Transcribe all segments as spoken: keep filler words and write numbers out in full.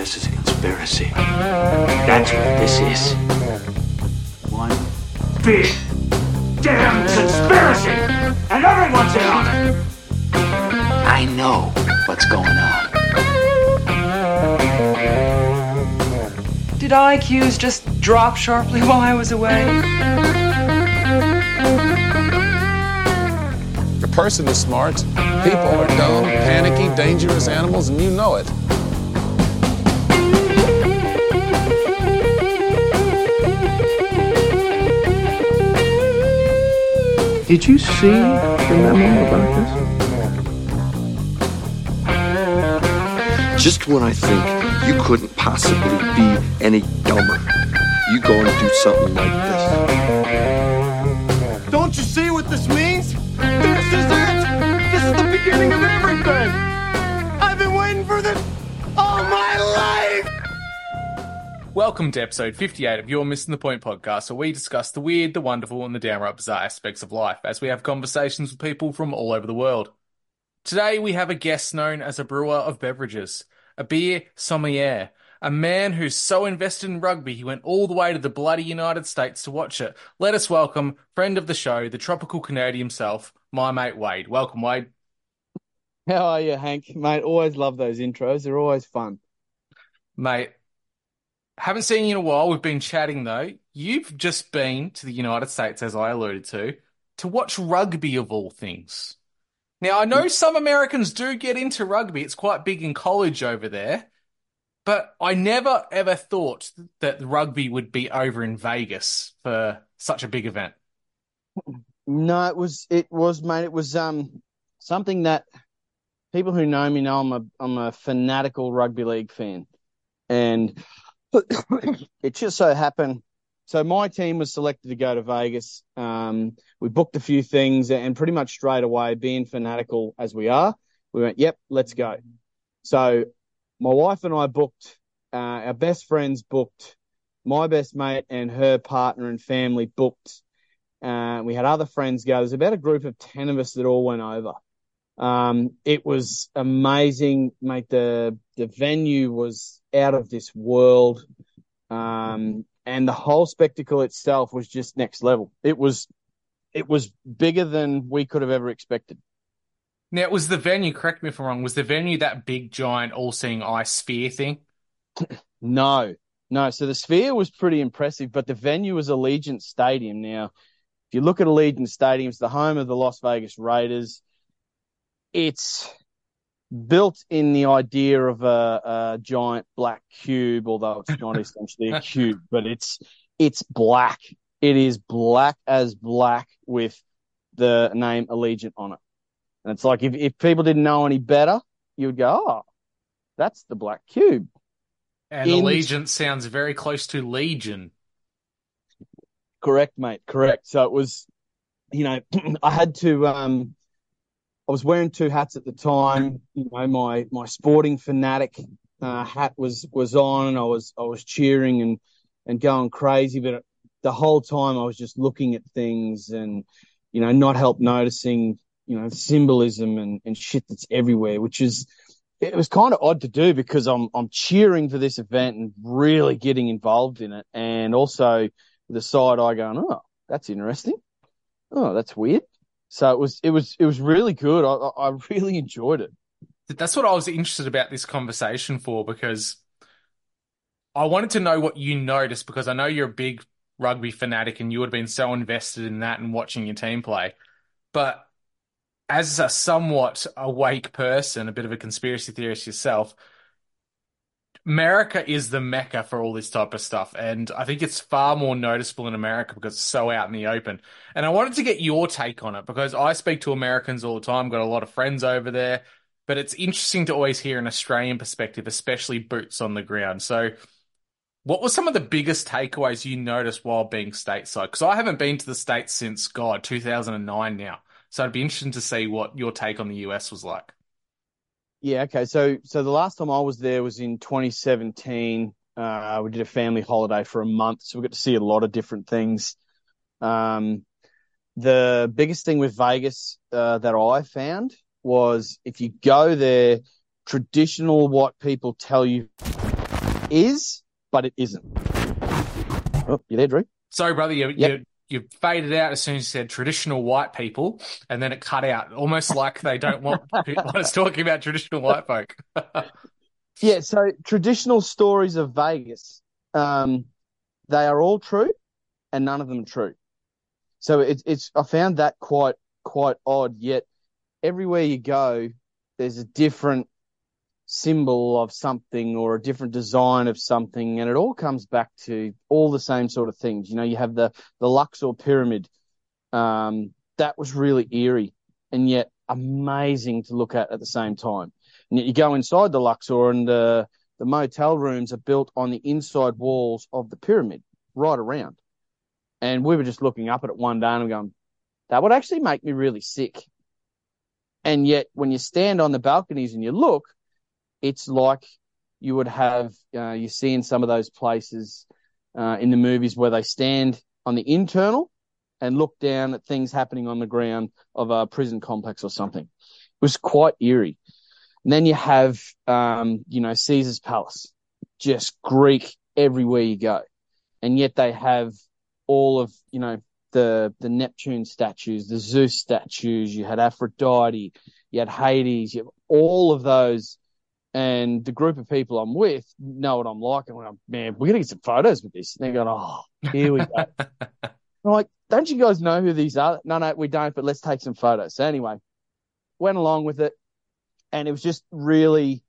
this is a conspiracy. That's what this is. One big damn conspiracy! And everyone's in on it! I know what's going on. Did I Qs just drop sharply while I was away? The person is smart. People are dumb, panicky, dangerous animals, and you know it. Did you see the memo about this? Just when I think you couldn't possibly be any dumber, you go and do something like this. Don't you see what this means? This is it! This is the beginning of everything! I've been waiting for this all my life! Welcome to episode fifty-eight of Your Missing the Point podcast, where we discuss the weird, the wonderful, and the downright bizarre aspects of life as we have conversations with people from all over the world. Today we have a guest known as a brewer of beverages, a beer sommelier, a man who's so invested in rugby he went all the way to the bloody United States to watch it. Let us welcome friend of the show, the tropical Canadian himself, my mate Wade. Welcome, Wade. How are you, Hank? Mate, always love those intros. They're always fun. Mate, haven't seen you in a while. We've been chatting, though. You've just been to the United States, as I alluded to, to watch rugby of all things. Now, I know some Americans do get into rugby. It's quite big in college over there. But I never, ever thought that rugby would be over in Vegas for such a big event. No, it was, it was, mate, it was um something that people who know me know I'm a, I'm a fanatical rugby league fan. And it just so happened, so my team was selected to go to Vegas. Um, we booked a few things and pretty much straight away, being fanatical as we are, we went, yep, let's go. So my wife and I booked, uh, our best friends booked, my best mate and her partner and family booked. Uh, we had other friends go. There's about a group of ten of us that all went over. Um, it was amazing, mate. The, the venue was out of this world. Um, and the whole spectacle itself was just next level. It was, it was bigger than we could have ever expected. Now, was the venue, correct me if I'm wrong, was the venue that big, giant, all-seeing ice sphere thing? No, no. So the sphere was pretty impressive, but the venue was Allegiant Stadium. Now, if you look at Allegiant Stadium, it's the home of the Las Vegas Raiders. It's built in the idea of a, a giant black cube, although it's not essentially a cube, but it's it's black. It is black as black with the name Allegiant on it. And it's like if, if people didn't know any better, you would go, oh, that's the black cube. And In... Allegiant sounds very close to Legion. Correct, mate. Correct. So it was, you know, I had to, um, I was wearing two hats at the time. You know, my, my sporting fanatic uh, hat was, was on, and I was, I was cheering and, and going crazy. But the whole time I was just looking at things and, you know, not help noticing, you know, symbolism and, and shit that's everywhere, which is, it was kind of odd to do because I'm, I'm cheering for this event and really getting involved in it. And also the side eye going, oh, that's interesting. Oh, that's weird. So it was, it was, it was really good. I, I really enjoyed it. That's what I was interested about this conversation for, because I wanted to know what you noticed, because I know you're a big rugby fanatic and you would have been so invested in that and watching your team play. But as a somewhat awake person, a bit of a conspiracy theorist yourself, America is the mecca for all this type of stuff. And I think it's far more noticeable in America because it's so out in the open. And I wanted to get your take on it because I speak to Americans all the time, got a lot of friends over there, but it's interesting to always hear an Australian perspective, especially boots on the ground. So what were some of the biggest takeaways you noticed while being stateside? Because I haven't been to the States since, God, two thousand nine now. So it'd be interesting to see what your take on the U S was like. Yeah, okay. So so the last time I was there was in twenty seventeen. Uh, we did a family holiday for a month, so we got to see a lot of different things. Um, the biggest thing with Vegas uh, that I found was if you go there, traditional what people tell you is, but it isn't. Oh, you there, Drew? Sorry, brother, you, Yep. you you faded out as soon as you said traditional white people, and then it cut out, almost like they don't want, want us talking about traditional white folk. Yeah, so traditional stories of Vegas, um, they are all true, and none of them are true. So it's it's I found that quite quite odd. Yet everywhere you go, there's a different symbol of something or a different design of something, and it all comes back to all the same sort of things. You know, you have the the Luxor pyramid. Um, that was really eerie and yet amazing to look at at the same time. And yet you go inside the Luxor, and uh, the motel rooms are built on the inside walls of the pyramid, right around. And we were just looking up at it one day and going, that would actually make me really sick. And yet when you stand on the balconies and you look, it's like you would have, uh, you see in some of those places uh, in the movies where they stand on the internal and look down at things happening on the ground of a prison complex or something. It was quite eerie. And then you have, um, you know, Caesar's Palace, just Greek everywhere you go. And yet they have all of, you know, the the Neptune statues, the Zeus statues, you had Aphrodite, you had Hades, you have all of those. And the group of people I'm with know what I'm like. And I'm, man, we're going to get some photos with this. And they're going, oh, here we go. I'm like, don't you guys know who these are? No, no, we don't, but let's take some photos. So anyway, went along with it. And it was just really,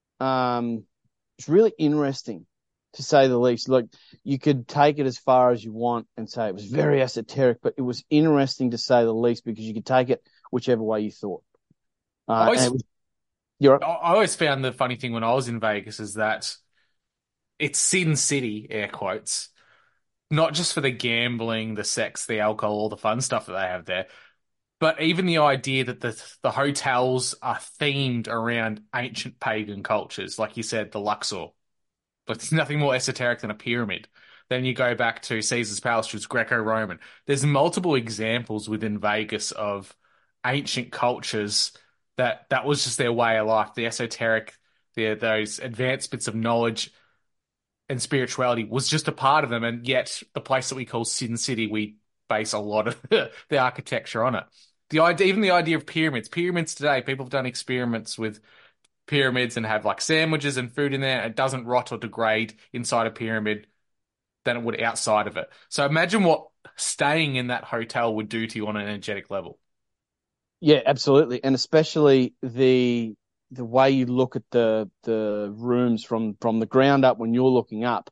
um, it's really interesting, to say the least. Like, you could take it as far as you want and say it was very esoteric, but it was interesting to say the least, because you could take it whichever way you thought. Uh, I always, and it was, you're, I always found the funny thing when I was in Vegas is that it's Sin City, air quotes, not just for the gambling, the sex, the alcohol, all the fun stuff that they have there, but even the idea that the the hotels are themed around ancient pagan cultures, like you said, the Luxor. But there's nothing more esoteric than a pyramid. Then you go back to Caesar's Palace, which was Greco-Roman. There's multiple examples within Vegas of ancient cultures that that was just their way of life. The esoteric, the, those advanced bits of knowledge and spirituality was just a part of them. And yet the place that we call Sin City, we base a lot of the architecture on it. The idea, even the idea of pyramids. Pyramids today, people have done experiments with pyramids and have like sandwiches and food in there. It doesn't rot or degrade inside a pyramid than it would outside of it. So imagine what staying in that hotel would do to you on an energetic level. yeah, absolutely. And especially the the way you look at the the rooms from, from the ground up when you're looking up,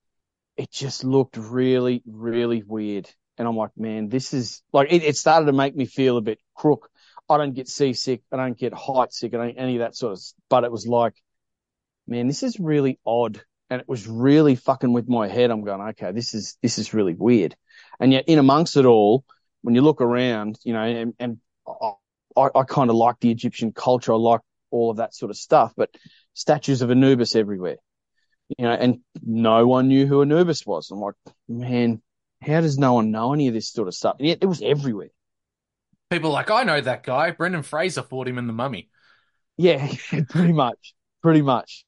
it just looked really, really weird. And I'm like, man, this is like, it, it started to make me feel a bit crook. I don't get seasick. I don't get height sick. I don't any of that sort of, but it was like, man, this is really odd. And it was really fucking with my head. I'm going, okay, this is, this is really weird. And yet in amongst it all, when you look around, you know, and, and I, I kind of like the Egyptian culture. I like all of that sort of stuff, but statues of Anubis everywhere, you know, and no one knew who Anubis was. I'm like, man, how does no one know any of this sort of stuff? And yet it was everywhere. People are like, I know that guy. Brendan Fraser fought him in The Mummy. Yeah, pretty much, pretty much.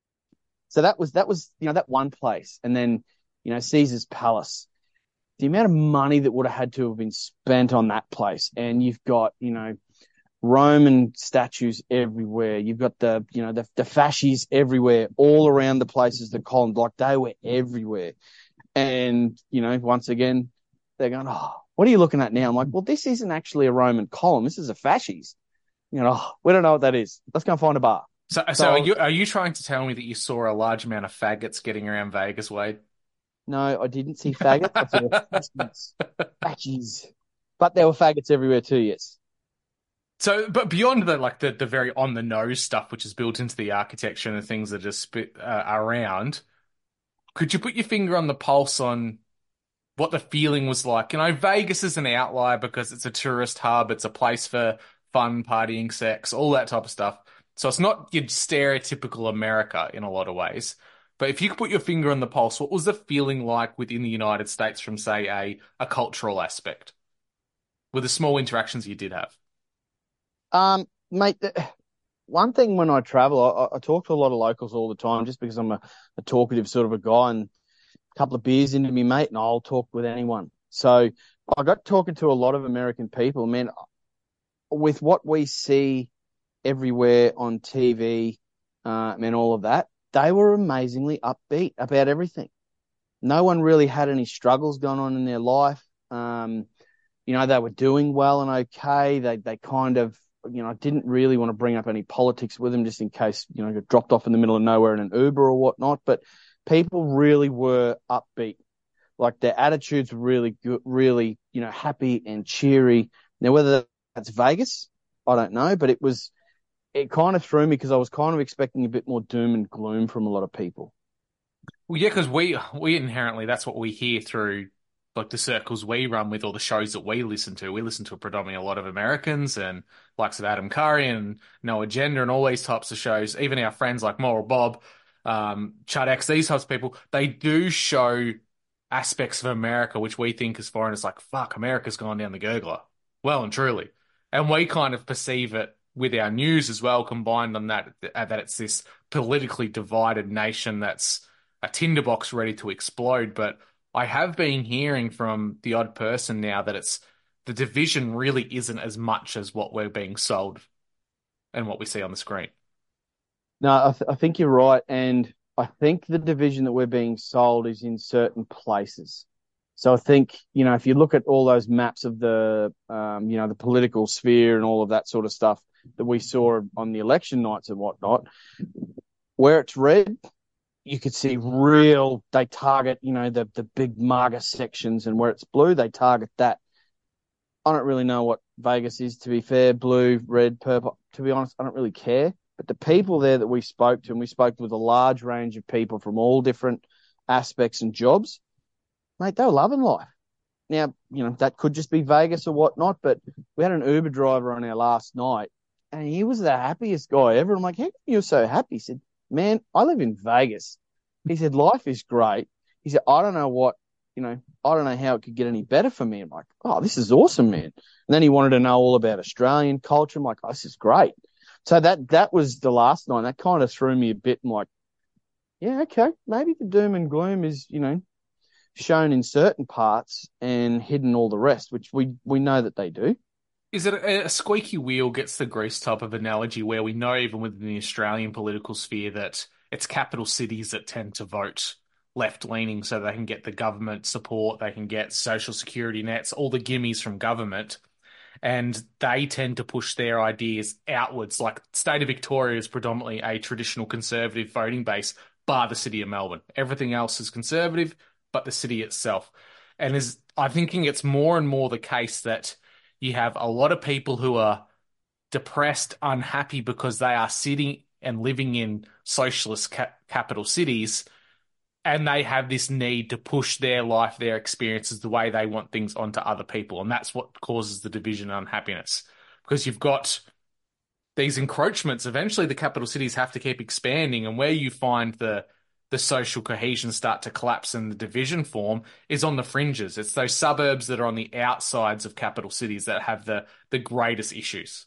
So that was, that was, you know, that one place. And then, you know, Caesar's Palace, the amount of money that would have had to have been spent on that place. And you've got, you know, Roman statues everywhere. You've got the, you know, the, the fasces everywhere, all around the places, the columns, like they were everywhere. And, you know, once again, they're going, oh, what are you looking at now? I'm like, well, this isn't actually a Roman column. This is a fasces. You know, oh, we don't know what that is. Let's go and find a bar. So, so, so are you are you trying to tell me that you saw a large amount of faggots getting around Vegas, Wade? No, I didn't see faggots. I saw fasces. Fasces. But there were faggots everywhere too, yes. So, but beyond the like the, the very on the nose stuff, which is built into the architecture and the things that are just spit, uh, around, could you put your finger on the pulse on what the feeling was like? You know, Vegas is an outlier because it's a tourist hub. It's a place for fun, partying, sex, all that type of stuff. So it's not your stereotypical America in a lot of ways. But if you could put your finger on the pulse, what was the feeling like within the United States from, say, a, a cultural aspect with the small interactions you did have? Um, mate, the, one thing when I travel, I, I talk to a lot of locals all the time, just because I'm a, a talkative sort of a guy, and a couple of beers into me, mate, and I'll talk with anyone. So I got talking to a lot of American people, man. With what we see everywhere on T V, uh, and all of that, they were amazingly upbeat about everything. No one really had any struggles going on in their life. Um, you know, they were doing well and okay. They they kind of, you know, I didn't really want to bring up any politics with them, just in case, you know, got dropped off in the middle of nowhere in an Uber or whatnot. But people really were upbeat. Like, their attitudes were really good, really, you know, happy and cheery. Now, whether that's Vegas, I don't know, but it was, it kind of threw me, because I was kind of expecting a bit more doom and gloom from a lot of people. Well, yeah, because we we inherently, that's what we hear through like the circles we run with, or the shows that we listen to. We listen to predominantly a lot of Americans and likes of Adam Curry and No Agenda and all these types of shows. Even our friends like Moral Bob, um, Chud X, these types of people, they do show aspects of America which we think as foreigners like, fuck, America's gone down the gurgler. Well and truly. And we kind of perceive it with our news as well, combined on that, that it's this politically divided nation that's a tinderbox ready to explode. But I have been hearing from the odd person now that it's the division really isn't as much as what we're being sold and what we see on the screen. No, I, th- I think you're right. And I think the division that we're being sold is in certain places. So I think, you know, if you look at all those maps of the, um, you know, the political sphere and all of that sort of stuff that we saw on the election nights and whatnot, where it's red, you could see real, they target, you know, the, the big MAGA sections, and where it's blue, they target that. I don't really know what Vegas is, to be fair, blue, red, purple. To be honest, I don't really care. But the people there that we spoke to, and we spoke with a large range of people from all different aspects and jobs, mate, they were loving life. Now, you know, that could just be Vegas or whatnot, but we had an Uber driver on our last night, and he was the happiest guy ever. I'm like, how come you're so happy? He said, man, I live in Vegas. He said, life is great. He said, I don't know what, you know, I don't know how it could get any better for me. I'm like, oh, this is awesome, man. And then he wanted to know all about Australian culture. I'm like, oh, this is great. So that that was the last night. That kind of threw me a bit. I'm like, yeah, okay, maybe the doom and gloom is, you know, shown in certain parts and hidden all the rest, which we, we know that they do. Is it a, a squeaky wheel gets the grease type of analogy, where we know even within the Australian political sphere that it's capital cities that tend to vote left-leaning so they can get the government support, they can get social security nets, all the gimmies from government, and they tend to push their ideas outwards. Like, state of Victoria is predominantly a traditional conservative voting base, bar the city of Melbourne. Everything else is conservative, but the city itself. And is I'm thinking it's more and more the case that you have a lot of people who are depressed, unhappy because they are sitting and living in socialist ca- capital cities, and they have this need to push their life, their experiences, the way they want things onto other people. And that's what causes the division and unhappiness. Because you've got these encroachments. Eventually, the capital cities have to keep expanding, and where you find the the social cohesion start to collapse and the division form is on the fringes. It's those suburbs that are on the outsides of capital cities that have the, the greatest issues.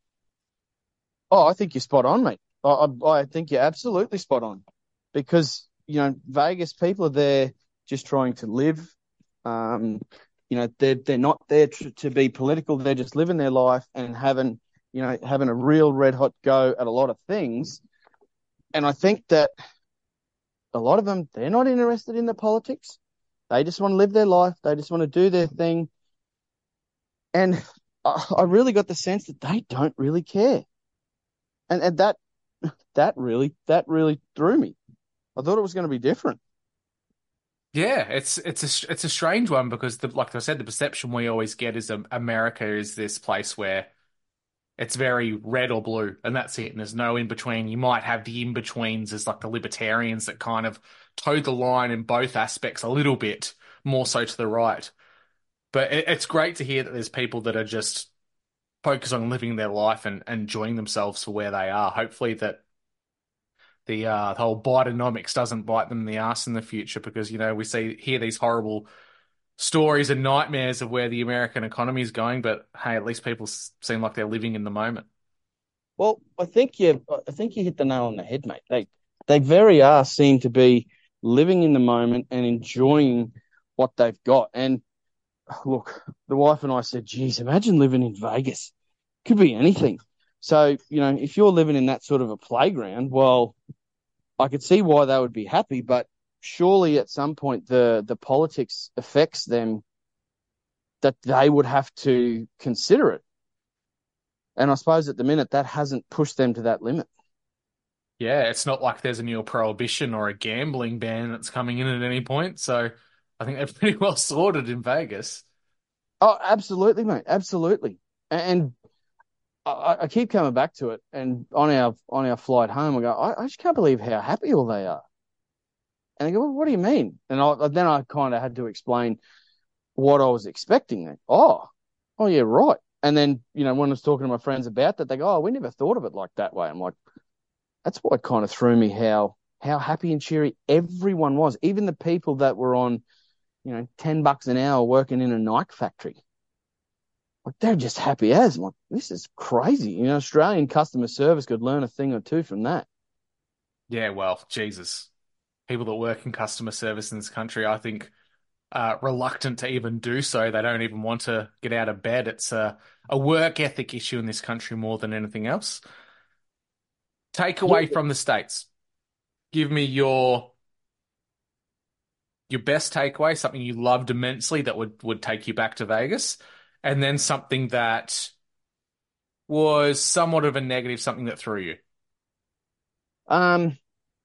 Oh, I think you're spot on, mate. I, I, I think you're absolutely spot on, because, you know, Vegas people are there just trying to live. Um, you know, they're, they're not there to, to be political. They're just living their life and having, you know, having a real red hot go at a lot of things. And I think that a lot of them, they're not interested in the politics. They just want to live their life. They just want to do their thing. And I, I really got the sense that they don't really care. And and that that really that really threw me. I thought it was going to be different. Yeah, it's it's a it's a strange one, because the, like I said, the perception we always get is um, America is this place where it's very red or blue, and that's it. And there's no in between. You might have the in betweens as like the libertarians that kind of toe the line in both aspects a little bit more so to the right. But it, it's great to hear that there's people that are just focused on living their life and, and enjoying themselves for where they are. Hopefully that the, uh, the whole Bidenomics doesn't bite them in the ass in the future, because, you know, we see hear these horrible stories and nightmares of where the American economy is going, but hey, at least people seem like they're living in the moment. Well, I think you, I think you hit the nail on the head, mate. They, they very are seem to be living in the moment and enjoying what they've got. And look, the wife and I said, geez, imagine living in Vegas. Could be anything. So, you know, if you're living in that sort of a playground, well, I could see why they would be happy, but surely at some point the the politics affects them that they would have to consider it. And I suppose at the minute that hasn't pushed them to that limit. Yeah, it's not like there's a new prohibition or a gambling ban that's coming in at any point. So I think they're pretty well sorted in Vegas. Oh, absolutely, mate. Absolutely. And I, I keep coming back to it. And on our on our flight home, I go, I, I just can't believe how happy all they are. And I go, well, what do you mean? And I, then I kind of had to explain what I was expecting. Oh, oh yeah, right. And then, you know, when I was talking to my friends about that, they go, oh, we never thought of it like that way. I'm like, that's what kind of threw me how how happy and cheery everyone was, even the people that were on, you know, ten bucks an hour working in a Nike factory. Like they're just happy as. I'm like, this is crazy. You know, Australian customer service could learn a thing or two from that. Yeah, well, Jesus. People that work in customer service in this country, I think, uh, reluctant to even do so. They don't even want to get out of bed. It's a, a work ethic issue in this country more than anything else. Takeaway from the States. Give me your your best takeaway, something you loved immensely that would, would take you back to Vegas, and then something that was somewhat of a negative, something that threw you. Um,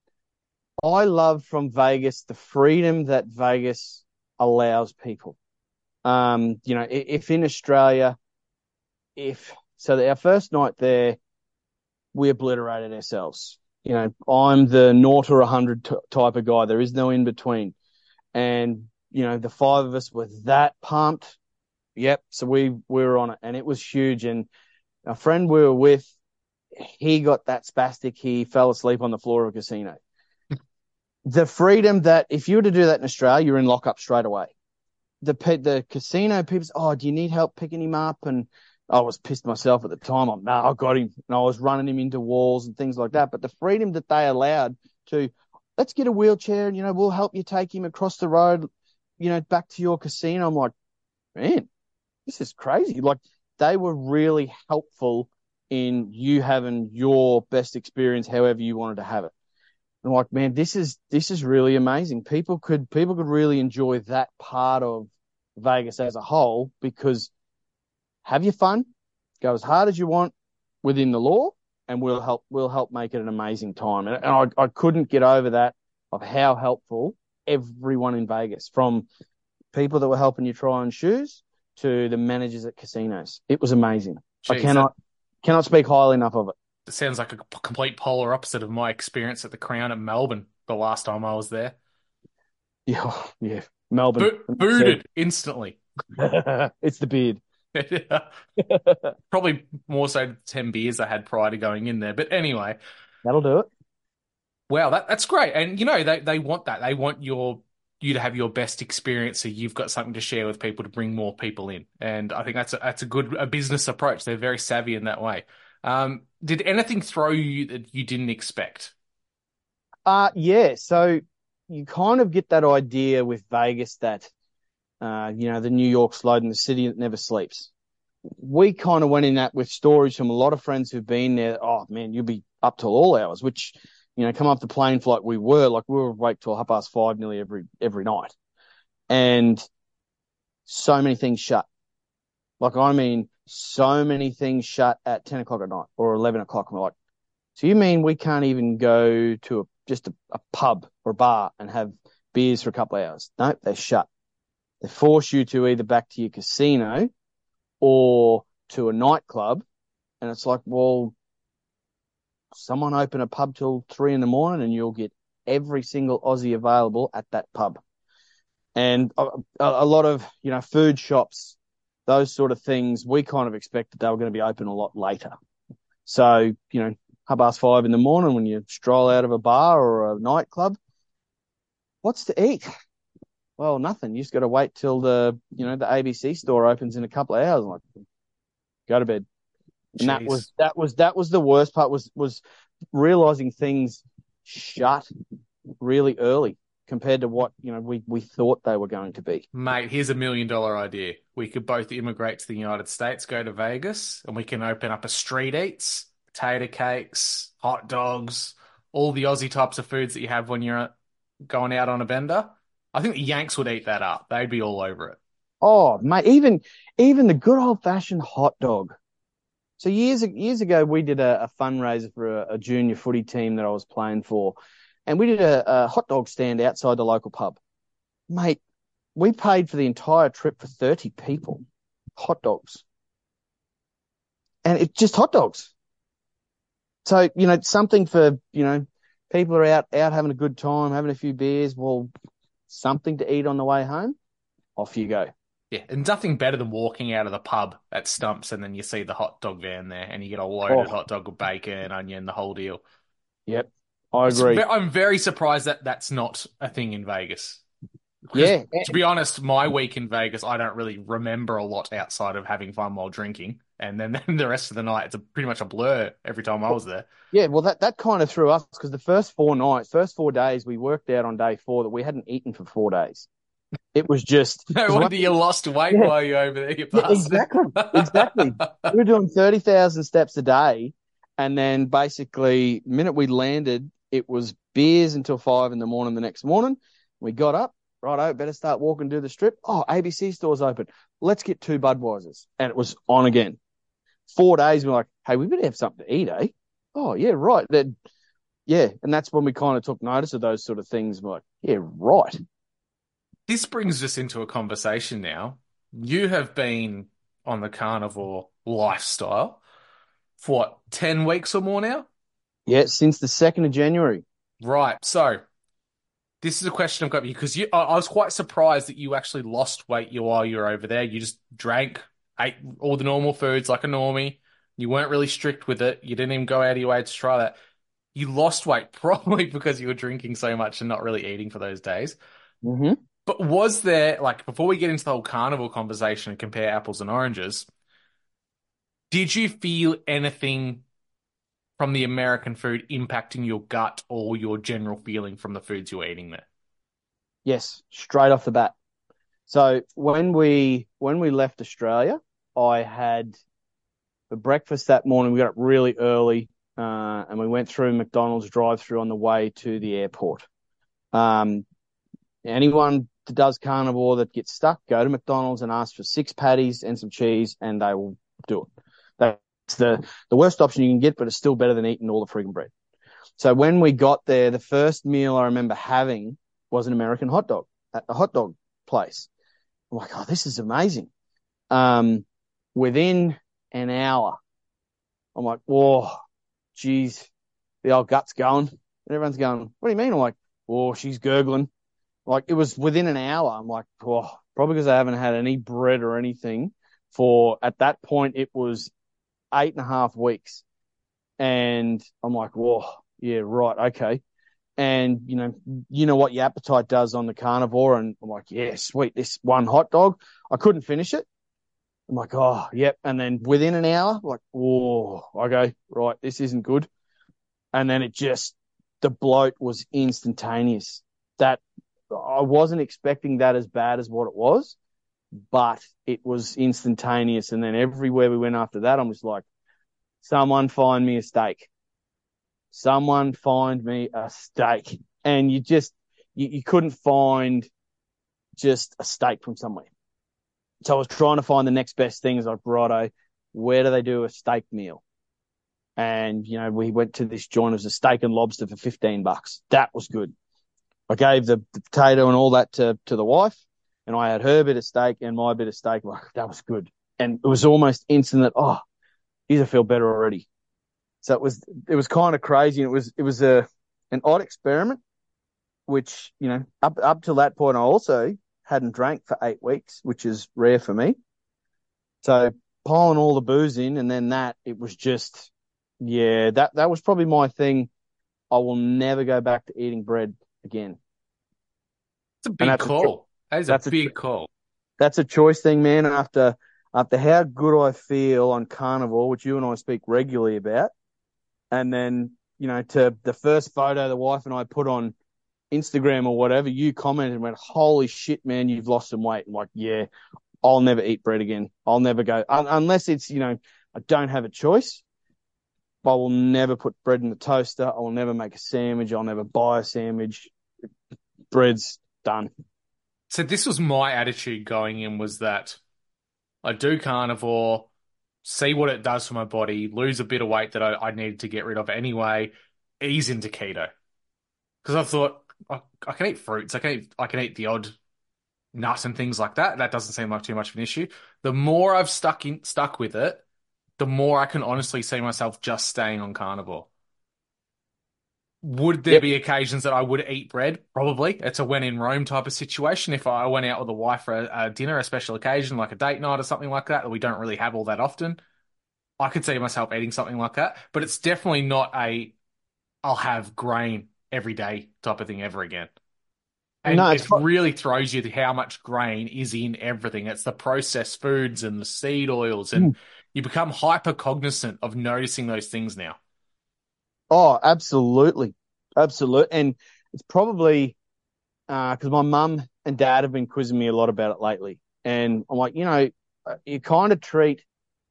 I love from Vegas the freedom that Vegas allows people. Um, you know, if in Australia, if so, our first night there, we obliterated ourselves. You know, I'm the naught or a hundred t- type of guy. There is no in between. And, you know, the five of us were that pumped. Yep. So we, we were on it and it was huge. And a friend we were with, he got that spastic. He fell asleep on the floor of a casino. The freedom that if you were to do that in Australia, you're in lockup straight away. The the casino people, oh, do you need help picking him up? And I was pissed myself at the time. I'm, no, I got him. And I was running him into walls and things like that. But the freedom that they allowed to, let's get a wheelchair and, you know, we'll help you take him across the road, you know, back to your casino. I'm like, man, this is crazy. Like they were really helpful in you having your best experience, however you wanted to have it. And like, man, this is this is really amazing. People could people could really enjoy that part of Vegas as a whole because have your fun, go as hard as you want within the law, and we'll help we'll help make it an amazing time. And, and I I couldn't get over that of how helpful everyone in Vegas, from people that were helping you try on shoes to the managers at casinos. It was amazing. Jeez, I cannot that, cannot speak highly enough of it. that sounds like a complete polar opposite of my experience at the Crown at Melbourne the last time I was there. Yeah, yeah. Melbourne. Bo- booted instantly. It's the beard. Probably more so ten beers I had prior to going in there. But anyway. That'll do it. Wow, that, that's great. And, you know, they, they want that. They want your you to have your best experience so you've got something to share with people to bring more people in. And I think that's a, that's a good a business approach. They're very savvy in that way. Um, did anything throw you that you didn't expect? Uh, yeah. So you kind of get that idea with Vegas that, uh, you know, the New York slide and the city that never sleeps. We kind of went in that with stories from a lot of friends who've been there. Oh, man, you'll be up till all hours, which, you know, come off the plane flight, we were like, we were awake till half past five nearly every, every night. And so many things shut. Like, I mean, so many things shut at ten o'clock at night or eleven o'clock. And we're like, so you mean we can't even go to a, just a, a pub or a bar and have beers for a couple of hours? No, they're shut. They force you to either back to your casino or to a nightclub. And it's like, well, someone open a pub till three in the morning and you'll get every single Aussie available at that pub. And a, a lot of, you know, food shops, those sort of things, we kind of expected they were going to be open a lot later. So, you know, half past five in the morning when you stroll out of a bar or a nightclub, what's to eat? Well, nothing. You just got to wait till the, you know, the A B C store opens in a couple of hours. Like, go to bed. And that Jeez. was that was that was the worst part was was realizing things shut really early compared to what, you know, we, we thought they were going to be. Mate, here's a million dollar idea. We could both immigrate to the United States, go to Vegas, and we can open up a street eats, potato cakes, hot dogs, all the Aussie types of foods that you have when you're going out on a bender. I think the Yanks would eat that up. They'd be all over it. Oh, mate, even even the good old fashioned hot dog. So years years ago, we did a, a fundraiser for a, a junior footy team that I was playing for, and we did a, a hot dog stand outside the local pub. Mate, we paid for the entire trip for thirty people, hot dogs, and it's just hot dogs. So, you know, something for, you know, people are out out having a good time, having a few beers. Well, something to eat on the way home. Off you go. Yeah, and nothing better than walking out of the pub at Stumps and then you see the hot dog van there and you get a loaded Oh. hot dog with bacon, onion, the whole deal. Yep, I It's agree. ve- I'm very surprised that that's not a thing in Vegas. 'Cause Yeah. To be honest, my week in Vegas, I don't really remember a lot outside of having fun while drinking. And then, then the rest of the night, it's a, pretty much a blur every time I was there. Yeah, well, that, that kind of threw us because the first four nights, first four days, we worked out on day four that we hadn't eaten for four days. It was just No 'cause wonder one- you lost weight Yeah. while you're over there, you Yeah, bastard. exactly, exactly. We were doing thirty thousand steps a day, and then basically, the minute we landed, it was beers until five in the morning the next morning. We got up, righto, better start walking to the strip. Oh, A B C store's open. Let's get two Budweisers, and it was on again. Four days, we're like, hey, we better have something to eat, eh? Oh, yeah, right. Then, yeah, and that's when we kind of took notice of those sort of things. We're like, yeah, right. This brings us into a conversation now. You have been on the carnivore lifestyle for what, ten weeks or more now? Yeah, since the second of January. Right. So this is a question I've got for you because you, I, I was quite surprised that you actually lost weight you- while you were over there. You just drank, ate all the normal foods like a normie. You weren't really strict with it. You didn't even go out of your way to try that. You lost weight probably because you were drinking so much and not really eating for those days. Mm-hmm. But was there, like, before we get into the whole carnivore conversation and compare apples and oranges, did you feel anything from the American food impacting your gut or your general feeling from the foods you were eating there? Yes, straight off the bat. So when we when we left Australia, I had for breakfast that morning. We got up really early, uh, and we went through McDonald's drive-through on the way to the airport. Um, anyone that does carnivore that gets stuck, go to McDonald's and ask for six patties and some cheese, and they will do it. That's the the worst option you can get, but it's still better than eating all the friggin' bread. So when we got there, the first meal I remember having was an American hot dog at the hot dog place. I'm like, oh, this is amazing. Um, within an hour, I'm like, whoa, geez, the old gut's going. And everyone's going, what do you mean? I'm like, oh, she's gurgling. Like, it was within an hour. I'm like, oh, probably because I haven't had any bread or anything for, at that point, it was eight and a half weeks. And I'm like, whoa, yeah, right, okay. And, you know, you know what your appetite does on the carnivore. And I'm like, yeah, sweet, this one hot dog. I couldn't finish it. I'm like, oh, yep. And then within an hour, I'm like, oh, okay, right, this isn't good. And then it just, the bloat was instantaneous. That I wasn't expecting that as bad as what it was, but it was instantaneous. And then everywhere we went after that, I'm just like, someone find me a steak. Someone find me a steak. And you just, you, you couldn't find just a steak from somewhere. So I was trying to find the next best thing. Is like, righto, where do they do a steak meal? And, you know, we went to this joint. It was a steak and lobster for fifteen bucks. That was good. I gave the, the potato and all that to, to the wife, and I had her bit of steak and my bit of steak. Like, that was good. And it was almost instant that, oh, geez, I feel better already. So it was, it was kind of crazy. And it was, it was a, an odd experiment, which, you know, up, up till that point, I also hadn't drank for eight weeks, which is rare for me. So piling all the booze in, and then that, it was just, yeah, that, that was probably my thing. I will never go back to eating bread again. It's a big that's a call. That is a that's a big tr- call. That's a choice thing, man. After after how good I feel on carnivore, which you and I speak regularly about, and then, you know, to the first photo the wife and I put on Instagram or whatever, you commented and went, holy shit, man, you've lost some weight. I'm like, yeah, I'll never eat bread again. I'll never go, un- unless it's, you know, I don't have a choice. I will never put bread in the toaster. I will never make a sandwich. I'll never buy a sandwich. Bread's done. So this was my attitude going in, was that I do carnivore, see what it does for my body, lose a bit of weight that I, I needed to get rid of anyway, ease into keto. Because I thought, I, I can eat fruits, I can eat, I can eat the odd nut and things like that. That doesn't seem like too much of an issue. The more I've stuck in, stuck with it, the more I can honestly see myself just staying on carnivore. Would there Yep. be occasions that I would eat bread? Probably. It's a when in Rome type of situation. If I went out with a wife for a, a dinner, a special occasion, like a date night or something like that, that we don't really have all that often, I could see myself eating something like that. But it's definitely not a I'll have grain every day type of thing ever again. And No, it it's really throws you to how much grain is in everything. It's the processed foods and the seed oils, and you become hyper cognizant of noticing those things now. Oh, absolutely. Absolutely. And it's probably because my mum and dad have been quizzing me a lot about it lately. And I'm like, you know, you kind of treat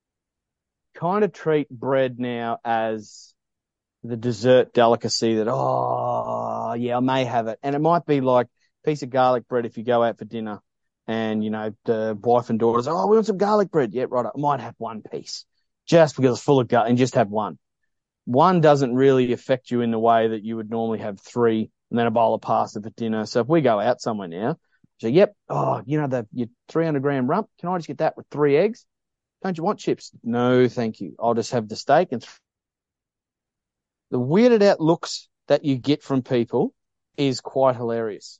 kind of treat bread now as the dessert delicacy that, oh, yeah, I may have it. And it might be like a piece of garlic bread if you go out for dinner and, you know, the wife and daughters, oh, we want some garlic bread. Yeah, right. I might have one piece just because it's full of garlic and just have one. One doesn't really affect you in the way that you would normally have three and then a bowl of pasta for dinner. So if we go out somewhere now, so yep, oh, you know, the your three hundred gram rump, can I just get that with three eggs? Don't you want chips? No, thank you. I'll just have the steak. And th- the weirded out looks that you get from people is quite hilarious.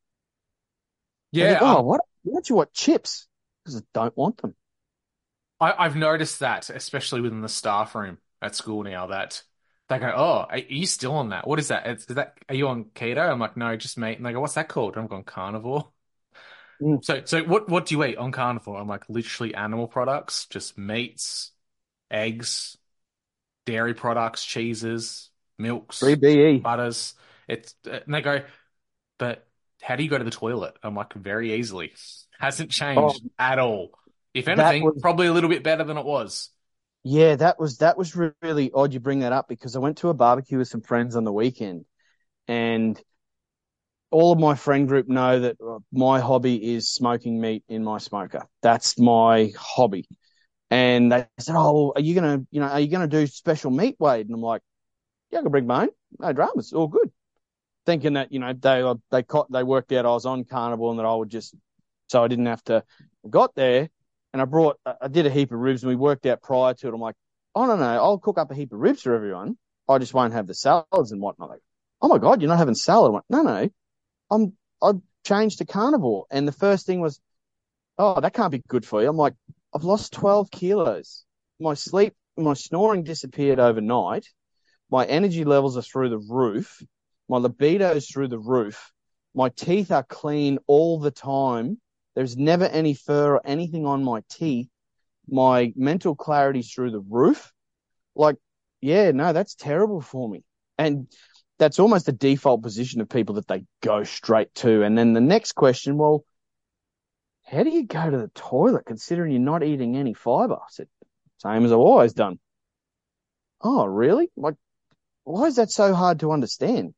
They Yeah, think, oh, um, what? Why don't you want chips? Because I don't want them. I, I've noticed that, especially within the staff room at school now, that they go, "Oh, are you still on that? What is that? Is, is that are you on keto?" I'm like, "No, just meat." And they go, "What's that called?" I'm going, "Carnivore." Mm. So, so what what do you eat on carnivore? I'm like, literally animal products, just meats, eggs, dairy products, cheeses, milks, three B E. butters. It's and they go, "But how do you go to the toilet?" I'm like, "Very easily. Hasn't Oh, changed at all. If that anything, was probably a little bit better than it was." Yeah, that was that was really odd you bring that up because I went to a barbecue with some friends on the weekend, and all of my friend group know that uh, my hobby is smoking meat in my smoker. That's my hobby. And they said, "Oh, well, are you gonna, you know, are you gonna do special meat, Wade?" And I'm like, "Yeah, I can bring my own. No dramas, all good." Thinking that, you know, they uh, they caught, they worked out I was on carnival and that I would just, so I didn't have to. I got there and I brought, I did a heap of ribs and we worked out prior to it. I'm like, "Oh no, no, I'll cook up a heap of ribs for everyone. I just won't have the salads and whatnot." Like, "Oh my God, you're not having salad?" I'm like, "No, no, I'm I've changed to carnivore." And the first thing was, "Oh, that can't be good for you." I'm like, "I've lost twelve kilos. My sleep, my snoring disappeared overnight. My energy levels are through the roof. My libido is through the roof. My teeth are clean all the time. There's never any fur or anything on my teeth. My mental clarity's through the roof." Like, yeah, no, that's terrible for me. And that's almost a default position of people that they go straight to. And then the next question, well, how do you go to the toilet considering you're not eating any fiber? I said, same as I've always done. Oh, really? Like, why is that so hard to understand?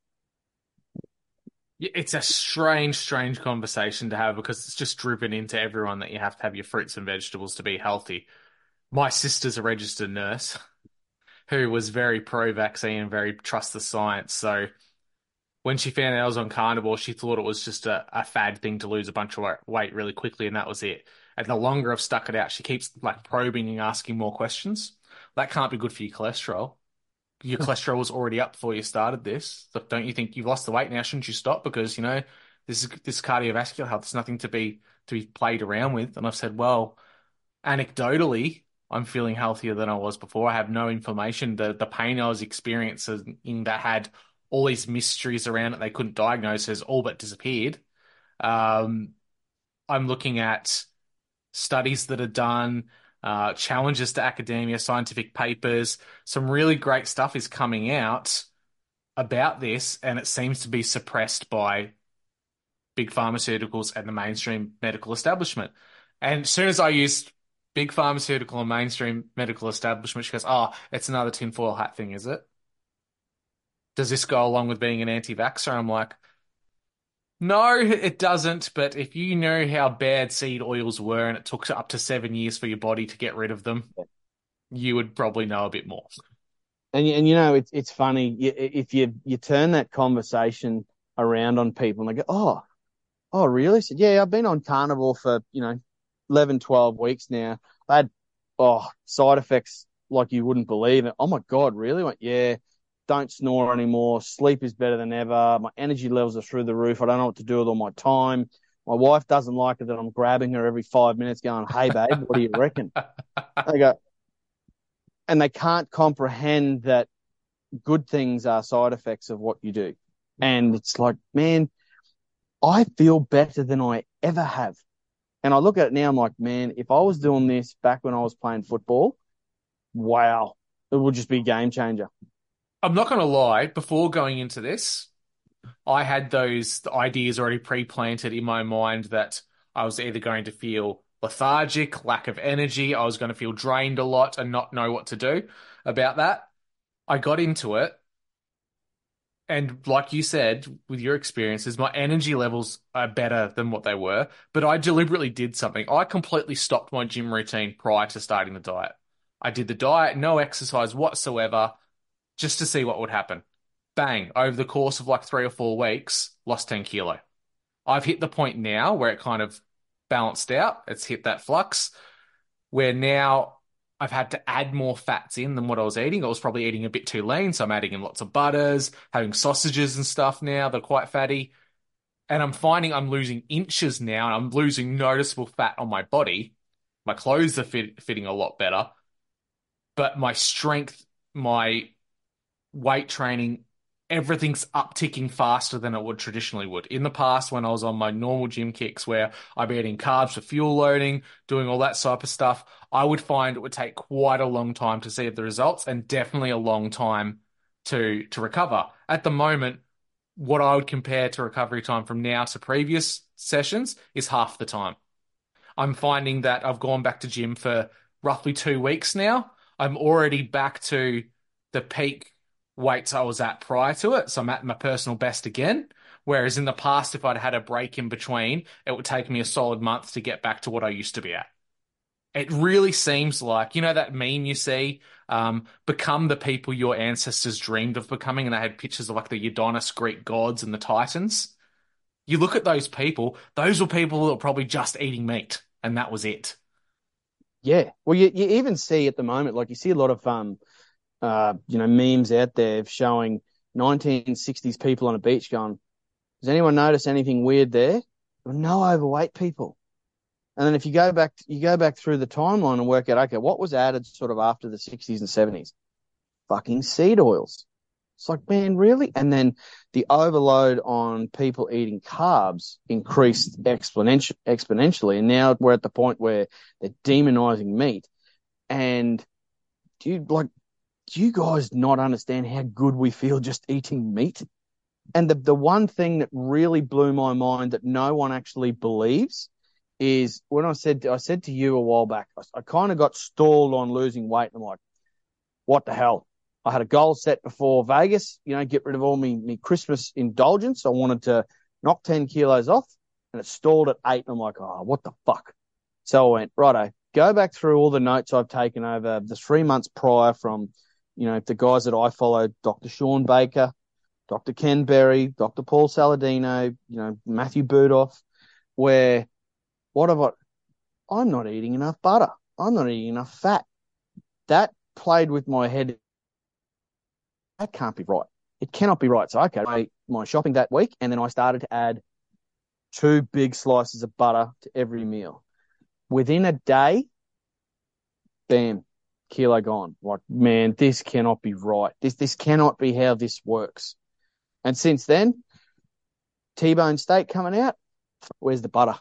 Yeah, it's a strange, strange conversation to have because it's just driven into everyone that you have to have your fruits and vegetables to be healthy. My sister's a registered nurse who was very pro-vaccine and very trust the science. So when she found out I was on carnivore, she thought it was just a, a fad thing to lose a bunch of weight really quickly, and that was it. And the longer I've stuck it out, she keeps like probing and asking more questions. That can't be good for your cholesterol. Your cholesterol was already up before you started this. So don't you think you've lost the weight now? Shouldn't you stop? Because, you know, this is this cardiovascular health. It's nothing to be to be played around with. And I've said, well, anecdotally, I'm feeling healthier than I was before. I have no inflammation. The the pain I was experiencing that had all these mysteries around it they couldn't diagnose has all but disappeared. Um, I'm looking at studies that are done, uh, challenges to academia, scientific papers. Some really great stuff is coming out about this, and it seems to be suppressed by big pharmaceuticals and the mainstream medical establishment. And as soon as I used big pharmaceutical and mainstream medical establishment, she goes, "Oh, it's another tinfoil hat thing, is it? Does this go along with being an anti-vaxxer?" I'm like, no, it doesn't. But if you know how bad seed oils were and it took up to seven years for your body to get rid of them, you would probably know a bit more. And and you know it's it's funny if you you turn that conversation around on people and they go, oh, oh really? I said, yeah, I've been on carnivore for you know eleven, twelve weeks now. I had oh side effects like you wouldn't believe it. Oh my God, really? I went, yeah. Don't snore anymore. Sleep is better than ever. My energy levels are through the roof. I don't know what to do with all my time. My wife doesn't like it that I'm grabbing her every five minutes going, hey, babe, what do you reckon? They go, and they can't comprehend that good things are side effects of what you do. And it's like, man, I feel better than I ever have. And I look at it now, I'm like, man, if I was doing this back when I was playing football, wow, it would just be a game changer. I'm not going to lie, before going into this, I had those ideas already pre-planted in my mind that I was either going to feel lethargic, lack of energy, I was going to feel drained a lot and not know what to do about that. I got into it, and like you said, with your experiences, my energy levels are better than what they were, but I deliberately did something. I completely stopped my gym routine prior to starting the diet. I did the diet, no exercise whatsoever, just to see what would happen. Bang, over the course of like three or four weeks, lost ten kilo. I've hit the point now where it kind of balanced out. It's hit that flux where now I've had to add more fats in than what I was eating. I was probably eating a bit too lean, so I'm adding in lots of butters, having sausages and stuff now. They're quite fatty. And I'm finding I'm losing inches now, and I'm losing noticeable fat on my body. My clothes are fit, fitting a lot better. But my strength, my weight training, everything's upticking faster than it would traditionally would. In the past, when I was on my normal gym kicks where I'd be eating carbs for fuel loading, doing all that type of stuff, I would find it would take quite a long time to see the results and definitely a long time to to recover. At the moment, what I would compare to recovery time from now to previous sessions is half the time. I'm finding that I've gone back to gym for roughly two weeks now. I'm already back to the peak weights I was at prior to it. So I'm at my personal best again. Whereas in the past, if I'd had a break in between, it would take me a solid month to get back to what I used to be at. It really seems like, you know, that meme you see, um, become the people your ancestors dreamed of becoming. And they had pictures of like the Adonis Greek gods and the Titans. You look at those people, those were people that were probably just eating meat. And that was it. Yeah. Well, you, you even see at the moment, like you see a lot of, um, uh, you know, memes out there showing nineteen sixties people on a beach going, does anyone notice anything weird there? There were no overweight people. And then if you go back, you go back through the timeline and work out, okay, what was added sort of after the sixties and seventies? Fucking seed oils. It's like, man, really? And then the overload on people eating carbs increased exponenti- exponentially. And now we're at the point where they're demonizing meat. And do you like, do you guys not understand how good we feel just eating meat? And the, the one thing that really blew my mind that no one actually believes is when I said, I said to you a while back, I, I kind of got stalled on losing weight. And I'm like, what the hell? I had a goal set before Vegas, you know, get rid of all me, me Christmas indulgence. I wanted to knock ten kilos off and it stalled at eight. And I'm like, oh, what the fuck? So I went, righto, go back through all the notes I've taken over the three months prior from, you know, the guys that I followed, Doctor Sean Baker, Doctor Ken Berry, Doctor Paul Saladino, you know, Matthew Budoff, where what have I, I'm not eating enough butter. I'm not eating enough fat. That played with my head. That can't be right. It cannot be right. So, okay, my, my shopping that week, and then I started to add two big slices of butter to every meal. Within a day, bam, kilo gone. Like, man, this cannot be right. This this cannot be how this works. And since then, T-bone steak coming out. Where's the butter?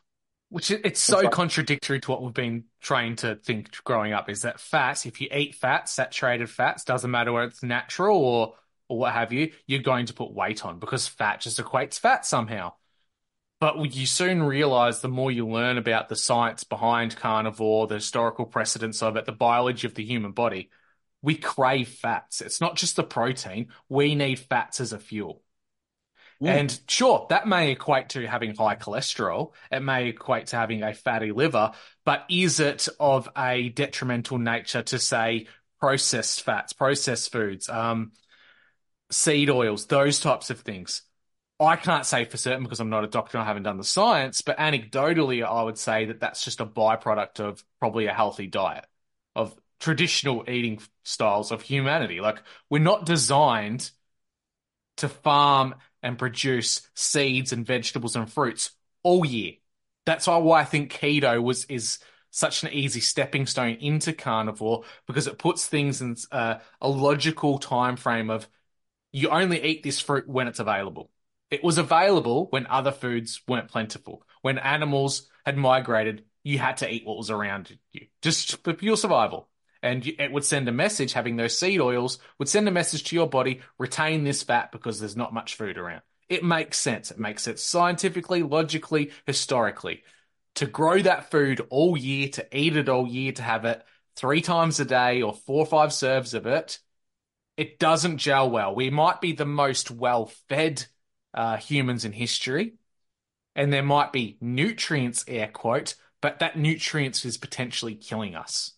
Which is, it's It's so like, contradictory to what we've been trained to think growing up, is that fats, if you eat fats, saturated fats, doesn't matter whether it's natural or or what have you, you're going to put weight on because fat just equates fat somehow. But you soon realize the more you learn about the science behind carnivore, the historical precedents of it, the biology of the human body, we crave fats. It's not just the protein. We need fats as a fuel. mm, And sure, that may equate to having high cholesterol. It may equate to having a fatty liver, but is it of a detrimental nature to, say, processed fats, processed foods, um, seed oils, those types of things? I can't say for certain because I'm not a doctor and I haven't done the science, but anecdotally, I would say that that's just a byproduct of probably a healthy diet, of traditional eating styles of humanity. Like, we're not designed to farm and produce seeds and vegetables and fruits all year. That's why why I think keto was is such an easy stepping stone into carnivore, because it puts things in uh, a logical time frame of you only eat this fruit when it's available. It was available when other foods weren't plentiful. When animals had migrated, you had to eat what was around you, just for pure survival. And it would send a message, having those seed oils would send a message to your body, retain this fat because there's not much food around. It makes sense. It makes sense scientifically, logically, historically. To grow that food all year, to eat it all year, to have it three times a day or four or five serves of it, it doesn't gel well. We might be the most well-fed uh, humans in history, and there might be nutrients, air quote, but that nutrients is potentially killing us.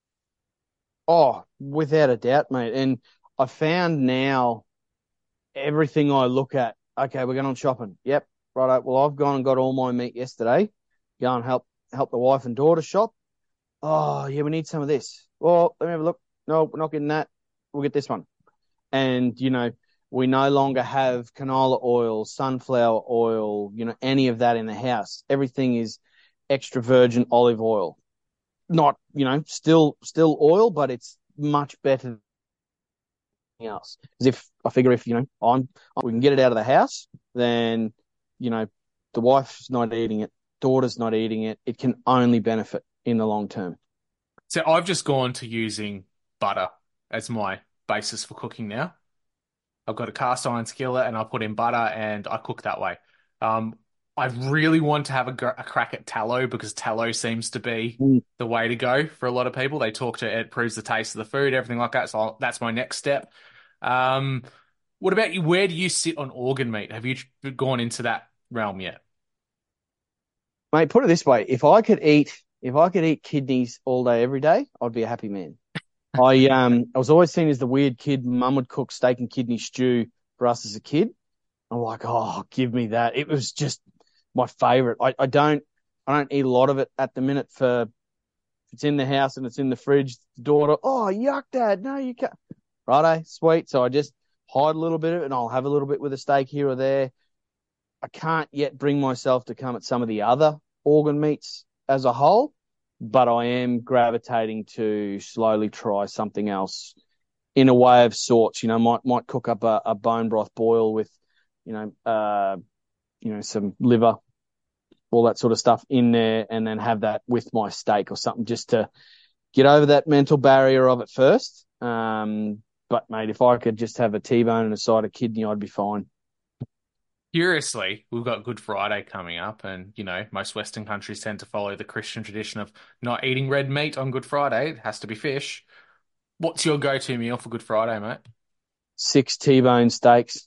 oh, without a doubt, mate. And I found now everything I look at, okay, we're going on shopping. Yep, righto. Well, I've gone and got all my meat yesterday. Go and help help the wife and daughter shop. Oh, yeah, we need some of this. Well, let me have a look. No, we're not getting that. We'll get this one. And, you know, we no longer have canola oil, sunflower oil, you know, any of that in the house. Everything is extra virgin olive oil. Not, you know, still still oil, but it's much better than anything else. Because if I figure if, you know, I'm we can get it out of the house, then, you know, the wife's not eating it, daughter's not eating it. It can only benefit in the long term. So I've just gone to using butter as my basis for cooking now. I've got a cast iron skillet and I put in butter and I cook that way. Um, I really want to have a, gr- a crack at tallow because tallow seems to be Mm. the way to go for a lot of people. They talk to it, improves the taste of the food, everything like that. So I'll, that's my next step. Um, what about you? Where do you sit on organ meat? Have you tr- gone into that realm yet? Mate, put it this way: if I could eat, if I could eat kidneys all day, every day, I'd be a happy man. I um, I was always seen as the weird kid. Mum would cook steak and kidney stew for us as a kid. I'm like, oh, give me that. It was just my favorite. I, I don't, I don't eat a lot of it at the minute. For if it's in the house and it's in the fridge, the daughter, oh, yuck, Dad, no, you can't. Righto, sweet. So I just hide a little bit of it, and I'll have a little bit with a steak here or there. I can't yet bring myself to come at some of the other organ meats as a whole, but I am gravitating to slowly try something else in a way of sorts. You know, might might cook up a, a bone broth boil with, you know, uh, you know, some liver, all that sort of stuff in there, and then have that with my steak or something just to get over that mental barrier of it first. Um, but mate, if I could just have a T-bone and a side of kidney, I'd be fine. Curiously, we've got Good Friday coming up, and you know, most Western countries tend to follow the Christian tradition of not eating red meat on Good Friday. It has to be fish. What's your go-to meal for Good Friday, mate? Six T-bone steaks.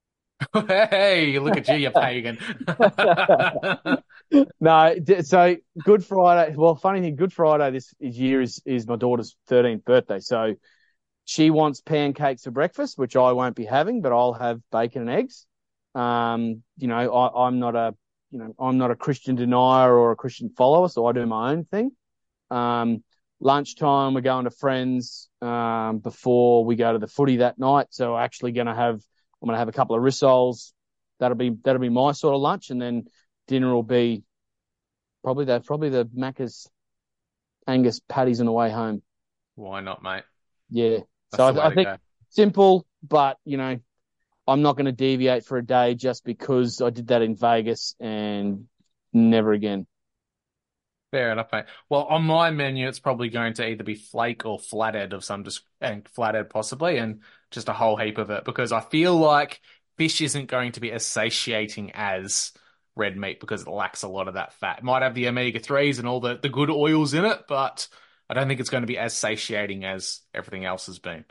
Hey, look at you, you pagan. No, d- so Good Friday. Well, funny thing, Good Friday this year is is my daughter's thirteenth birthday. So she wants pancakes for breakfast, which I won't be having, but I'll have bacon and eggs. Um, you know, I, I'm not a, you know, I'm not a Christian denier or a Christian follower, so I do my own thing. Um, lunchtime, we're going to friends um, before we go to the footy that night. So actually going to have, I'm going to have a couple of rissoles. That'll be that'll be my sort of lunch, and then dinner will be probably that probably the Macca's Angus patties on the way home. Why not, mate? Yeah. That's So the way I, I to think go. simple, but you know, I'm not going to deviate for a day just because I did that in Vegas and never again. Fair enough, mate. Well, on my menu, it's probably going to either be flake or flathead of some, just and flathead possibly, and just a whole heap of it because I feel like fish isn't going to be as satiating as red meat because it lacks a lot of that fat. It might have the omega threes and all the, the good oils in it, but I don't think it's going to be as satiating as everything else has been.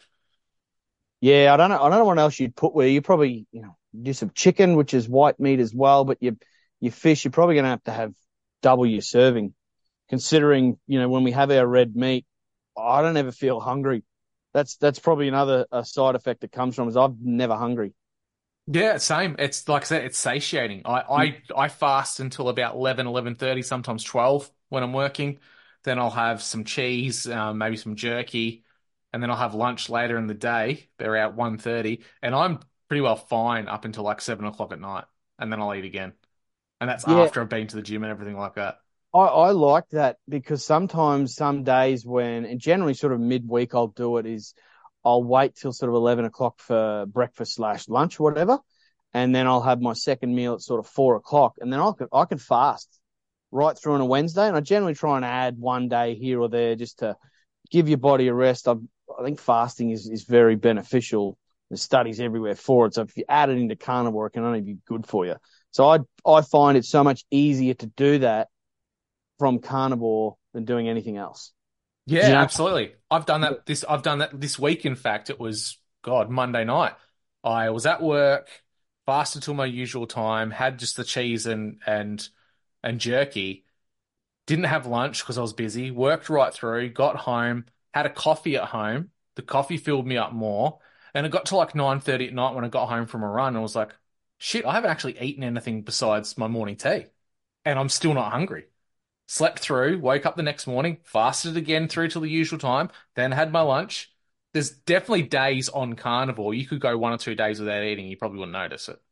Yeah, I don't know. I don't know what else you'd put where you probably, you know, do some chicken, which is white meat as well, but your your fish, you're probably going to have to have double your serving. Considering, you know, when we have our red meat, I don't ever feel hungry. That's that's probably another a side effect that comes from is I'm never hungry. Yeah, same. It's like I said, it's satiating. I, I, I fast until about eleven, eleven thirty, sometimes twelve when I'm working. Then I'll have some cheese, um, maybe some jerky, and then I'll have lunch later in the day. They're out one thirty, and I'm pretty well fine up until like seven o'clock at night, and then I'll eat again. And that's Yeah, after I've been to the gym and everything like that. I, I like that because sometimes some days when, and generally sort of midweek I'll do it is I'll wait till sort of eleven o'clock for breakfast slash lunch or whatever. And then I'll have my second meal at sort of four o'clock. And then I can, I can fast right through on a Wednesday. And I generally try and add one day here or there just to give your body a rest. I, I think fasting is, is very beneficial. There's studies everywhere for it. So if you add it into carnivore, it can only be good for you. So I, I find it so much easier to do that from carnivore than doing anything else. Yeah, You know? absolutely. I've done that this I've done that this week, in fact. It was God, Monday night. I was at work, fasted till my usual time, had just the cheese and and and jerky. Didn't have lunch because I was busy, worked right through, got home, had a coffee at home. The coffee filled me up more. And it got to like nine thirty at night when I got home from a run and I was like, shit, I haven't actually eaten anything besides my morning tea. And I'm still not hungry. Slept through, woke up the next morning, fasted again through till the usual time, then had my lunch. There's definitely days on carnivore. You could go one or two days without eating, you probably wouldn't notice it.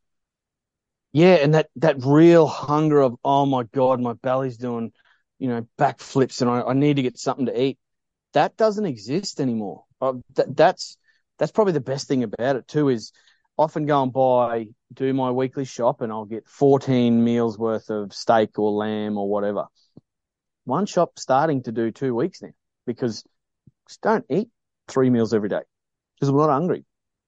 Yeah, and that, that real hunger of, oh my God, my belly's doing, you know, backflips and I, I need to get something to eat. That doesn't exist anymore. Uh, that, that's that's probably the best thing about it too is often go and buy, do my weekly shop and I'll get fourteen meals worth of steak or lamb or whatever. One shop starting to do two weeks now because just don't eat three meals every day because we're not hungry.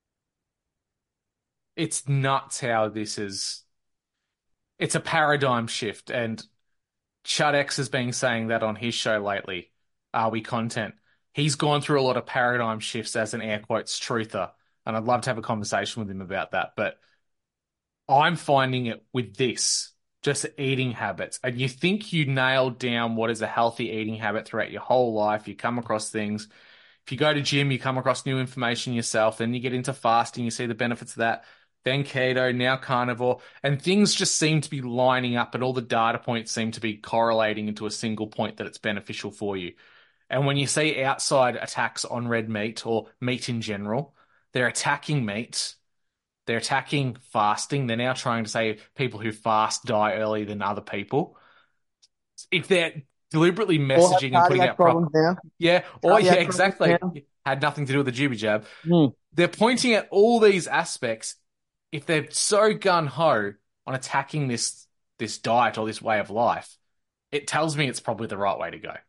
It's nuts how this is. It's a paradigm shift, and Chud X has been saying that on his show lately, Are We Content. He's gone through a lot of paradigm shifts as an air quotes truther, and I'd love to have a conversation with him about that. But I'm finding it with this, just eating habits. And you think you nailed down what is a healthy eating habit throughout your whole life. You come across things. If you go to gym, you come across new information yourself. Then you get into fasting, you see the benefits of that. Then keto, now carnivore. And things just seem to be lining up and all the data points seem to be correlating into a single point that it's beneficial for you. And when you see outside attacks on red meat or meat in general, they're attacking meat. They're attacking fasting. They're now trying to say people who fast die earlier than other people. If they're deliberately messaging and putting out problems pro- now. yeah, or yeah, Cardiac exactly. problems Had nothing to do with the jibby jab. Mm. They're pointing at all these aspects. If they're so gun ho on attacking this this diet or this way of life, it tells me it's probably the right way to go.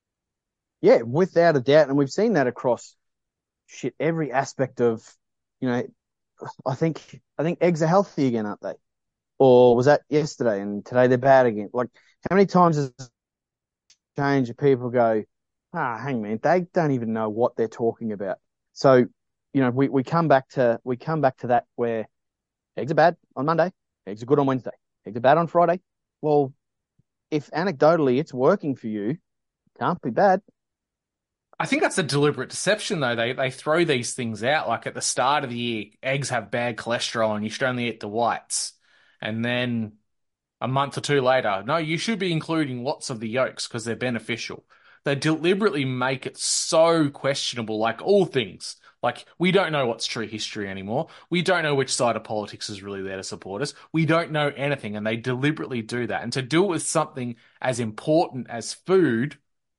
Yeah, without a doubt. And we've seen that across shit, every aspect of, you know, I think I think eggs are healthy again, aren't they? Or was that yesterday and today they're bad again? Like, how many times has it changed that people go, ah, hang man, they don't even know what they're talking about. So, you know, we, we come back to we come back to that where eggs are bad on Monday, eggs are good on Wednesday, eggs are bad on Friday. Well, if anecdotally it's working for you, can't be bad. I think that's a deliberate deception, though. They they throw these things out like at the start of the year. Eggs have bad cholesterol, and you should only eat the whites. And then a month or two later, no, you should be including lots of the yolks because they're beneficial. They deliberately make it so questionable, like all things. Like, we don't know what's true history anymore. We don't know which side of politics is really there to support us. We don't know anything, and they deliberately do that. And to do it with something as important as food,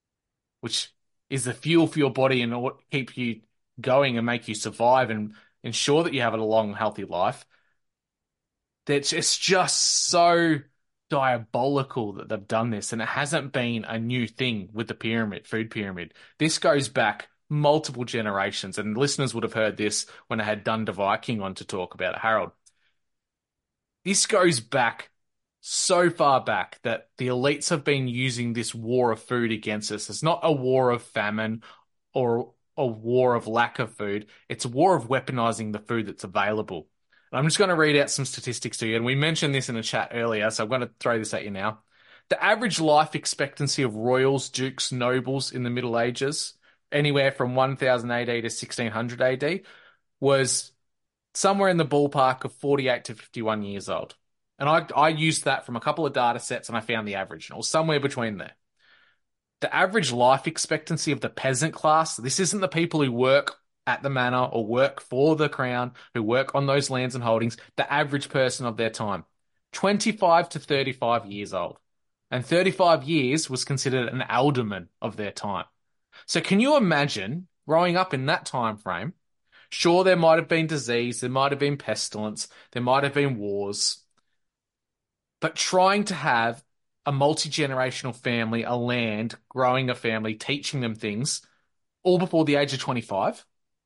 which is the fuel for your body and what keep you going and make you survive and ensure that you have a long, healthy life. That's it's just so diabolical that they've done this, and it hasn't been a new thing with the pyramid, food pyramid. This goes back multiple generations, and listeners would have heard this when I had Dunder Viking on to talk about it, Harold. This goes back so far back that the elites have been using this war of food against us. It's not a war of famine or a war of lack of food. It's a war of weaponizing the food that's available. And I'm just going to read out some statistics to you. And we mentioned this in a chat earlier, so I'm going to throw this at you now. The average life expectancy of royals, dukes, nobles in the Middle Ages, anywhere from one thousand A D to sixteen hundred A D, was somewhere in the ballpark of forty-eight to fifty-one years old. And I, I used that from a couple of data sets and I found the average, and it was somewhere between there. The average life expectancy of the peasant class, this isn't the people who work at the manor or work for the crown, who work on those lands and holdings, the average person of their time, twenty-five to thirty-five years old. And thirty-five years was considered an alderman of their time. So can you imagine growing up in that time frame? Sure, there might have been disease, there might have been pestilence, there might have been wars, but trying to have a multi-generational family, a land, growing a family, teaching them things, all before the age of twenty-five,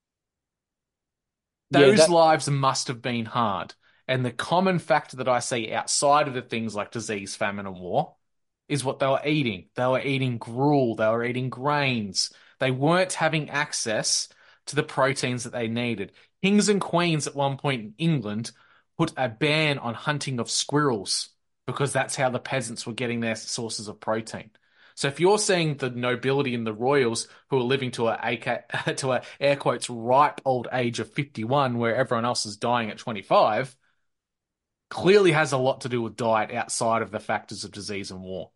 those Yeah, that, lives must have been hard. And the common factor that I see outside of the things like disease, famine, and war is what they were eating. They were eating gruel, they were eating grains. They weren't having access to the proteins that they needed. Kings and queens at one point in England put a ban on hunting of squirrels because that's how the peasants were getting their sources of protein. So if you're seeing the nobility and the royals who are living to a, to a air quotes ripe old age of fifty-one, where everyone else is dying at twenty-five, clearly has a lot to do with diet outside of the factors of disease and war.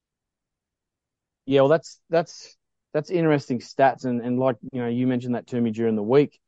yeah, well, that's that's that's interesting stats, and and like you know, you mentioned that to me during the week.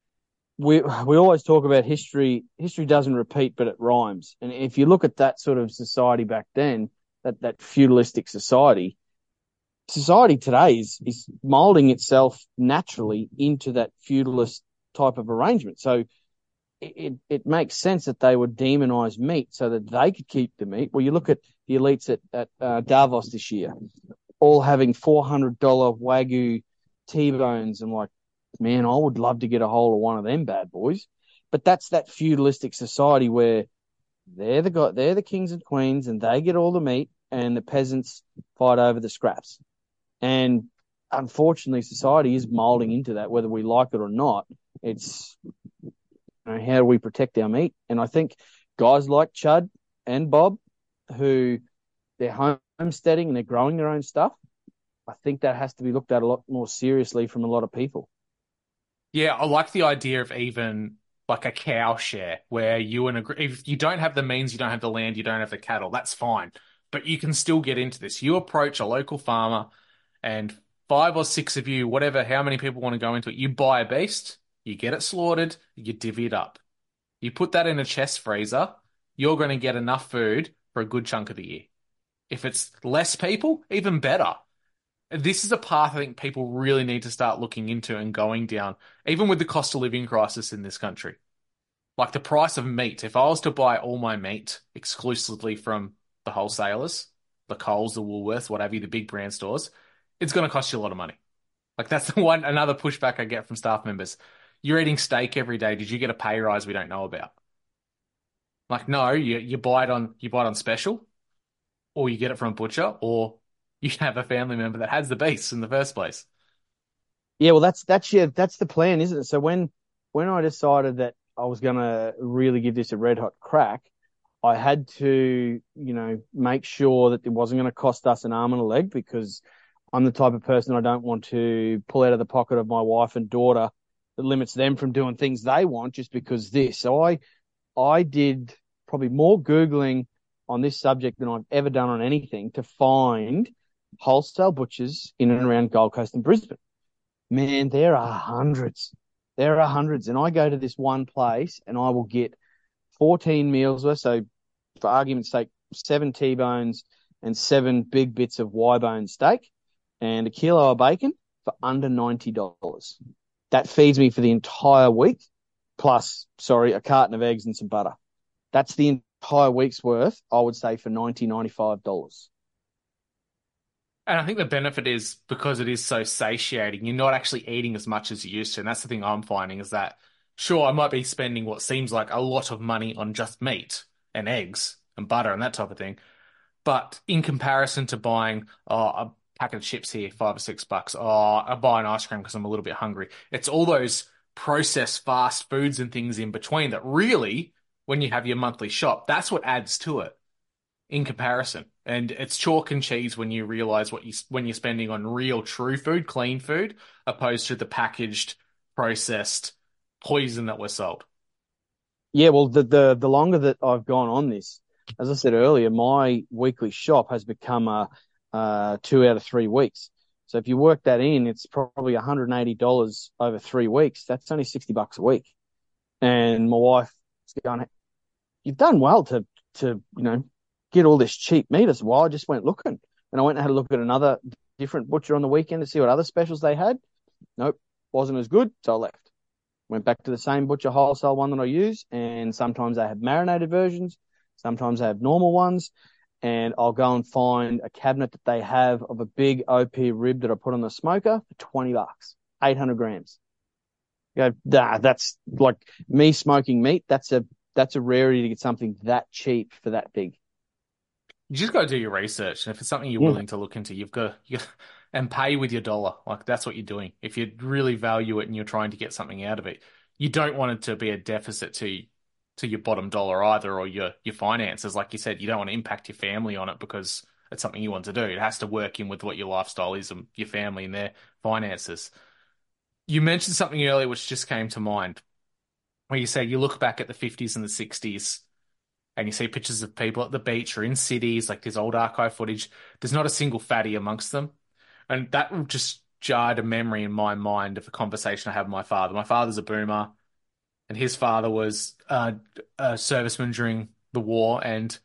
We we always talk about history. History doesn't repeat, but it rhymes. And if you look at that sort of society back then, that that feudalistic society, society today is is molding itself naturally into that feudalist type of arrangement. So it, it, it makes sense that they would demonize meat so that they could keep the meat. Well, you look at the elites at, at uh, Davos this year, all having four hundred dollars Wagyu T-bones, and like, man, I would love to get a hold of one of them bad boys. But that's that feudalistic society where they're the guy, they're the kings and queens, and they get all the meat, and the peasants fight over the scraps. And unfortunately, society is molding into that, whether we like it or not. It's, you know, how do we protect our meat? And I think guys like Chud and Bob, who they're homesteading and they're growing their own stuff, I think that has to be looked at a lot more seriously from a lot of people. Yeah, I like the idea of even like a cow share where you and a, if you don't have the means, you don't have the land, you don't have the cattle, that's fine. But you can still get into this. You approach a local farmer and five or six of you, whatever, how many people want to go into it, you buy a beast, you get it slaughtered, you divvy it up. You put that in a chest freezer, you're going to get enough food for a good chunk of the year. If it's less people, even better. This is a path I think people really need to start looking into and going down, even with the cost of living crisis in this country. Like the price of meat. If I was to buy all my meat exclusively from the wholesalers, the Coles, the Woolworths, whatever, the big brand stores, it's going to cost you a lot of money. Like that's the one, another pushback I get from staff members. You're eating steak every day. Did you get a pay rise we don't know about? Like, no, you, you buy it on, you buy it on special, or you get it from a butcher, or you have a family member that has the beast in the first place. Yeah, well, that's that's yeah, that's the plan, isn't it? So when when I decided that I was going to really give this a red hot crack, I had to, you know, make sure that it wasn't going to cost us an arm and a leg, because I'm the type of person I don't want to pull out of the pocket of my wife and daughter that limits them from doing things they want just because this. So I I did probably more Googling on this subject than I've ever done on anything to find wholesale butchers in and around Gold Coast and Brisbane. Man, there are hundreds. There are hundreds. And I go to this one place and I will get fourteen meals worth. So for argument's sake, seven T-bones and seven big bits of Y-bone steak and a kilo of bacon for under ninety dollars. That feeds me for the entire week, plus, sorry, a carton of eggs and some butter. That's the entire week's worth, I would say for ninety dollars, ninety-five dollars. And I think the benefit is because it is so satiating, you're not actually eating as much as you used to. And that's the thing I'm finding is that, sure, I might be spending what seems like a lot of money on just meat and eggs and butter and that type of thing. But in comparison to buying oh, a packet of chips here, five or six bucks, oh, I buy an ice cream because I'm a little bit hungry. It's all those processed fast foods and things in between that really, when you have your monthly shop, that's what adds to it in comparison. And it's chalk and cheese when you realize what you when you're spending on real true food, clean food, opposed to the packaged, processed poison that we're sold. Yeah, well, the, the the longer that I've gone on this, as I said earlier, my weekly shop has become a, uh two out of three weeks. So if you work that in, it's probably one hundred eighty dollars over three weeks. That's only sixty bucks a week. And my wife is going, "You've done well to to you know get all this cheap meat." I said, "Well, I just went looking, and I went and had a look at another different butcher on the weekend to see what other specials they had. Nope, wasn't as good, so I left. Went back to the same butcher wholesale one that I use, and sometimes they have marinated versions, sometimes they have normal ones, and I'll go and find a cabinet that they have of a big O P rib that I put on the smoker for twenty bucks, eight hundred grams. You go, nah, that's like me smoking meat. That's a that's a rarity to get something that cheap for that big. You just got to do your research, and if it's something you're Yeah. willing to look into, you've got to, you got and pay with your dollar. Like that's what you're doing. If you really value it and you're trying to get something out of it, you don't want it to be a deficit to to your bottom dollar either, or your your finances. Like you said, you don't want to impact your family on it because it's something you want to do. It has to work in with what your lifestyle is and your family and their finances. You mentioned something earlier which just came to mind, where you say you look back at the fifties and the sixties. And you see pictures of people at the beach or in cities, like this old archive footage. There's not a single fatty amongst them. And that just jarred a memory in my mind of a conversation I had with my father. My father's a boomer, and his father was uh, a serviceman during the war. And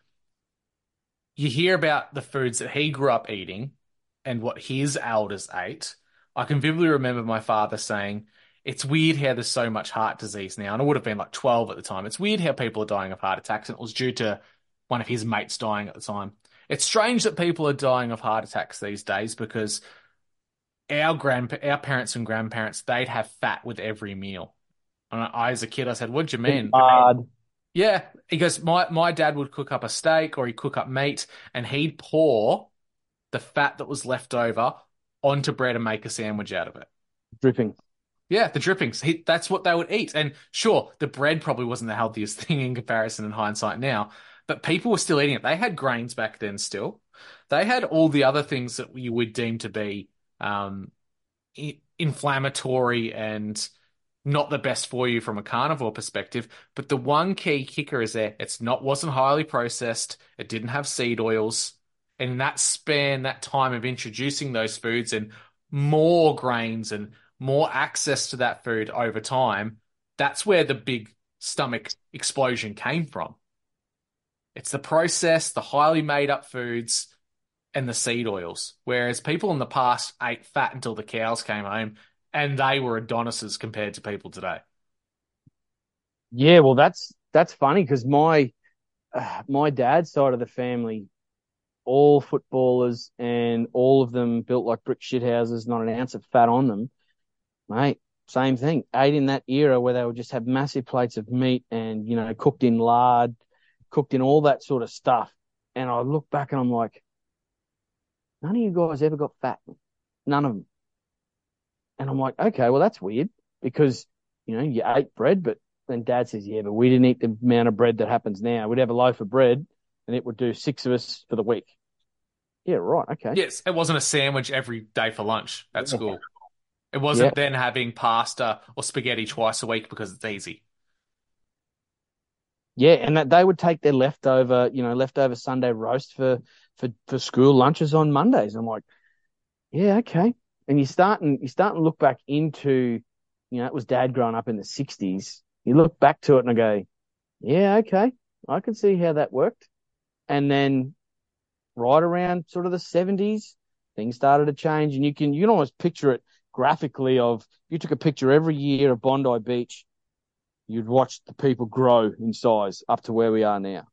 you hear about the foods that he grew up eating and what his elders ate. I can vividly remember my father saying, "It's weird how there's so much heart disease now." And I would have been like twelve at the time. It's weird how people are dying of heart attacks. And it was due to one of his mates dying at the time. It's strange that people are dying of heart attacks these days because our grand, our parents and grandparents, they'd have fat with every meal. And I, as a kid, I said, "What do you mean?" Hard. Yeah. He goes, my, my dad would cook up a steak or he'd cook up meat and he'd pour the fat that was left over onto bread and make a sandwich out of it. Dripping. Yeah, the drippings. He, that's what they would eat. And sure, the bread probably wasn't the healthiest thing in comparison in hindsight now, but people were still eating it. They had grains back then still. They had all the other things that you would deem to be um, i- inflammatory and not the best for you from a carnivore perspective. But the one key kicker is there. It's not, wasn't highly processed. It didn't have seed oils. And in that span, that time of introducing those foods and more grains and more access to that food over time, that's where the big stomach explosion came from. It's the processed, the highly made up foods and the seed oils. Whereas people in the past ate fat until the cows came home and they were Adonises compared to people today. Yeah, well, that's that's funny because my uh, my dad's side of the family, all footballers, and all of them built like brick shit houses, not an ounce of fat on them. Mate, same thing. Ate in that era where they would just have massive plates of meat and, you know, cooked in lard, cooked in all that sort of stuff. And I look back and I'm like, none of you guys ever got fat. None of them. And I'm like, okay, well, that's weird because, you know, you ate bread, but then Dad says, yeah, but we didn't eat the amount of bread that happens now. We'd have a loaf of bread and it would do six of us for the week. Yeah, right. Okay. Yes, it wasn't a sandwich every day for lunch at Yeah. school. It wasn't Yeah. then having pasta or spaghetti twice a week because it's easy. Yeah, and that they would take their leftover, you know, leftover Sunday roast for for for school lunches on Mondays. I'm like, yeah, okay. And you starting you starting to look back into, you know, it was Dad growing up in the sixties. You look back to it and I go, yeah, okay, I can see how that worked. And then right around sort of the seventies, things started to change, and you can you can almost picture it graphically. Of you took a picture every year of Bondi Beach, you'd watch the people grow in size up to where we are now.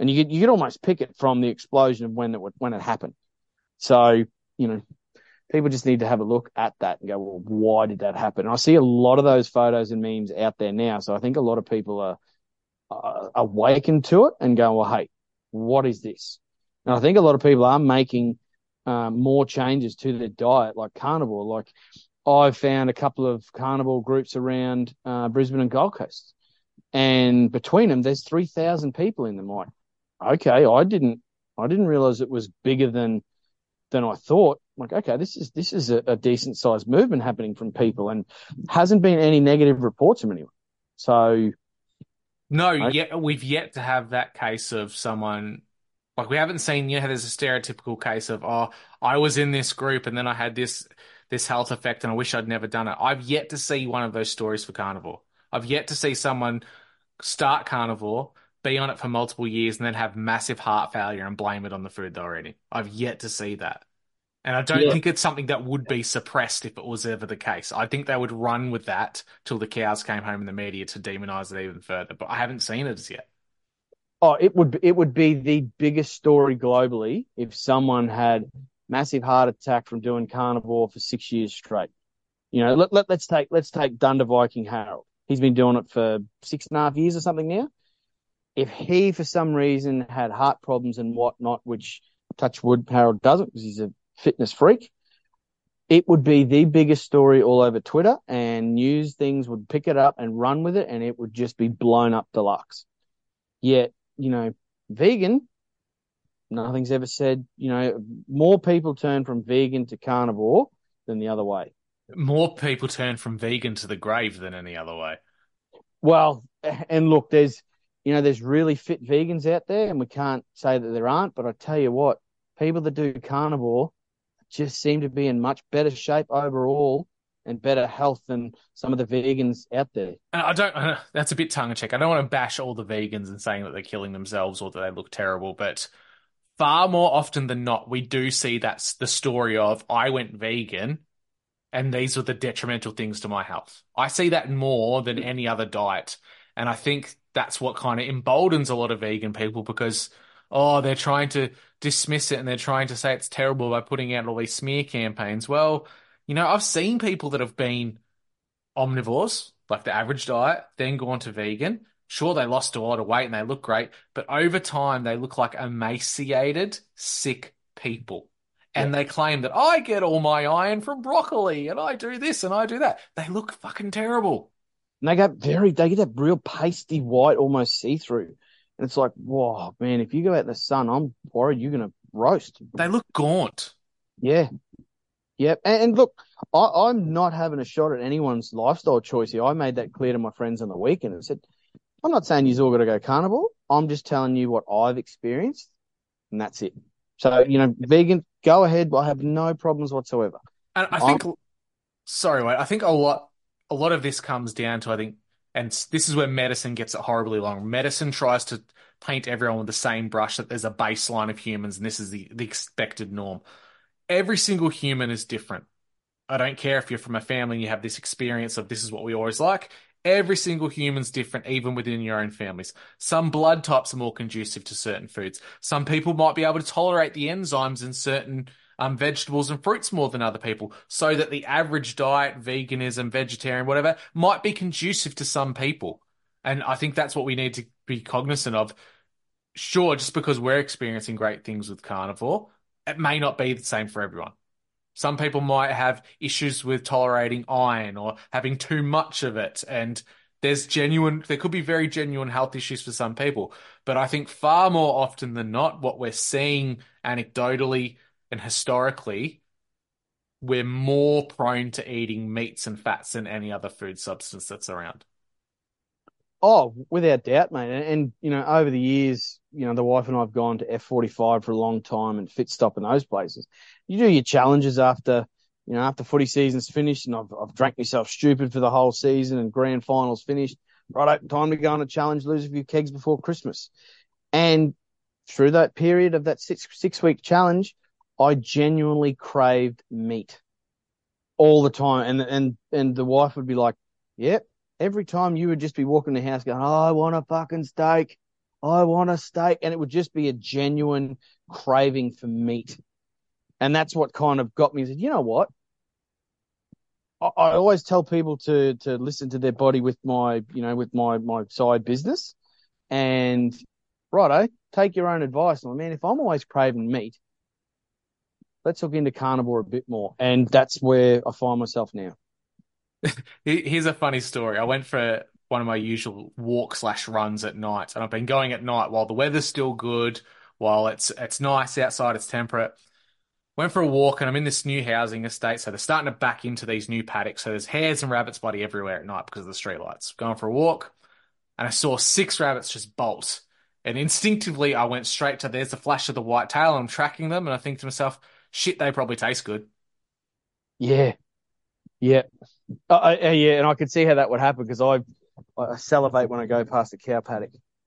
and you could you could almost pick it from the explosion of when it would, when it happened. So you know, people just need to have a look at that and go, well, why did that happen? And I see a lot of those photos and memes out there now, so I think a lot of people are, are awakened to it and going, well, hey, what is this? And I think a lot of people are making um, more changes to their diet, like carnivore. Like I've found a couple of carnivore groups around uh, Brisbane and Gold Coast, and between them, there's three thousand people in them. Like, okay, I didn't, I didn't realize it was bigger than than I thought. Like, okay, this is this is a, a decent sized movement happening from people, and hasn't been any negative reports from anyone. So, no, I, yet we've yet to have that case of someone. Like, we haven't seen, you know, how there's a stereotypical case of, oh, I was in this group and then I had this this health effect and I wish I'd never done it. I've yet to see one of those stories for carnivore. I've yet to see someone start carnivore, be on it for multiple years, and then have massive heart failure and blame it on the food they're eating. I've yet to see that. And I don't yeah. think it's something that would be suppressed if it was ever the case. I think they would run with that till the cows came home in the media to demonize it even further. But I haven't seen it as yet. Oh, it would it would be the biggest story globally if someone had massive heart attack from doing carnivore for six years straight. You know, let, let let's take let's take Dunder Viking Harold. He's been doing it for six and a half years or something now. If he, for some reason, had heart problems and whatnot, which touch wood, Harold doesn't because he's a fitness freak, it would be the biggest story all over Twitter, and news things would pick it up and run with it, and it would just be blown up deluxe. Yet, you know, vegan, nothing's ever said, you know, more people turn from vegan to carnivore than the other way. More people turn from vegan to the grave than any other way. Well, and look, there's, you know, there's really fit vegans out there, and we can't say that there aren't, but I tell you what, people that do carnivore just seem to be in much better shape overall and better health than some of the vegans out there. I don't, uh, that's a bit tongue-in-cheek. I don't want to bash all the vegans and saying that they're killing themselves or that they look terrible, but far more often than not, we do see that's the story of, I went vegan and these were the detrimental things to my health. I see that more than any other diet. And I think that's what kind of emboldens a lot of vegan people because, oh, they're trying to dismiss it and they're trying to say it's terrible by putting out all these smear campaigns. Well, you know, I've seen people that have been omnivores, like the average diet, then gone to vegan. Sure, they lost a lot of weight and they look great, but over time they look like emaciated, sick people. And yeah. They claim that I get all my iron from broccoli and I do this and I do that. They look fucking terrible. And they get very, they get that real pasty white, almost see-through. And it's like, whoa, man, if you go out in the sun, I'm worried you're going to roast. They look gaunt. Yeah. Yep. And, and look, I, I'm not having a shot at anyone's lifestyle choice here. I made that clear to my friends on the weekend and said, I'm not saying you've all got to go carnivore. I'm just telling you what I've experienced, and that's it. So, you know, vegan, go ahead. I have no problems whatsoever. And I think, I'm, sorry, wait, I think a lot, a lot of this comes down to, I think, and this is where medicine gets it horribly wrong. Medicine tries to paint everyone with the same brush that there's a baseline of humans and this is the, the expected norm. Every single human is different. I don't care if you're from a family and you have this experience of this is what we always like. Every single human's different, even within your own families. Some blood types are more conducive to certain foods. Some people might be able to tolerate the enzymes in certain um, vegetables and fruits more than other people, so that the average diet, veganism, vegetarian, whatever, might be conducive to some people. And I think that's what we need to be cognizant of. Sure, just because we're experiencing great things with carnivore, it may not be the same for everyone. Some people might have issues with tolerating iron or having too much of it. And there's genuine, there could be very genuine health issues for some people. But I think far more often than not, what we're seeing anecdotally and historically, we're more prone to eating meats and fats than any other food substance that's around. Oh, without doubt, mate. And, and, you know, over the years, you know, the wife and I have gone to F forty-five for a long time and Fit Stop in those places. You do your challenges after, you know, after footy season's finished and I've, I've drank myself stupid for the whole season and grand finals finished. Right, time to go on a challenge, lose a few kegs before Christmas. And through that period of that six, six week challenge, I genuinely craved meat all the time. And, and, and the wife would be like, yep. Every time you would just be walking the house going, oh, I want a fucking steak. I want a steak. And it would just be a genuine craving for meat. And that's what kind of got me. Said, you know what? I, I always tell people to to listen to their body with my, you know, with my my side business. And righto, take your own advice. And I mean, if I'm always craving meat, let's look into carnivore a bit more. And that's where I find myself now. Here's a funny story. I went for one of my usual walk slash runs at night, and I've been going at night while the weather's still good, while it's it's nice outside, it's temperate. Went for a walk, and I'm in this new housing estate, so they're starting to back into these new paddocks. So there's hares and rabbits bloody everywhere at night because of the streetlights. Going for a walk, and I saw six rabbits just bolt. And instinctively, I went straight to, there's the flash of the white tail, and I'm tracking them, and I think to myself, shit, they probably taste good. Yeah. Yeah. Uh, uh, yeah, and I could see how that would happen because I, I salivate when I go past a cow paddock.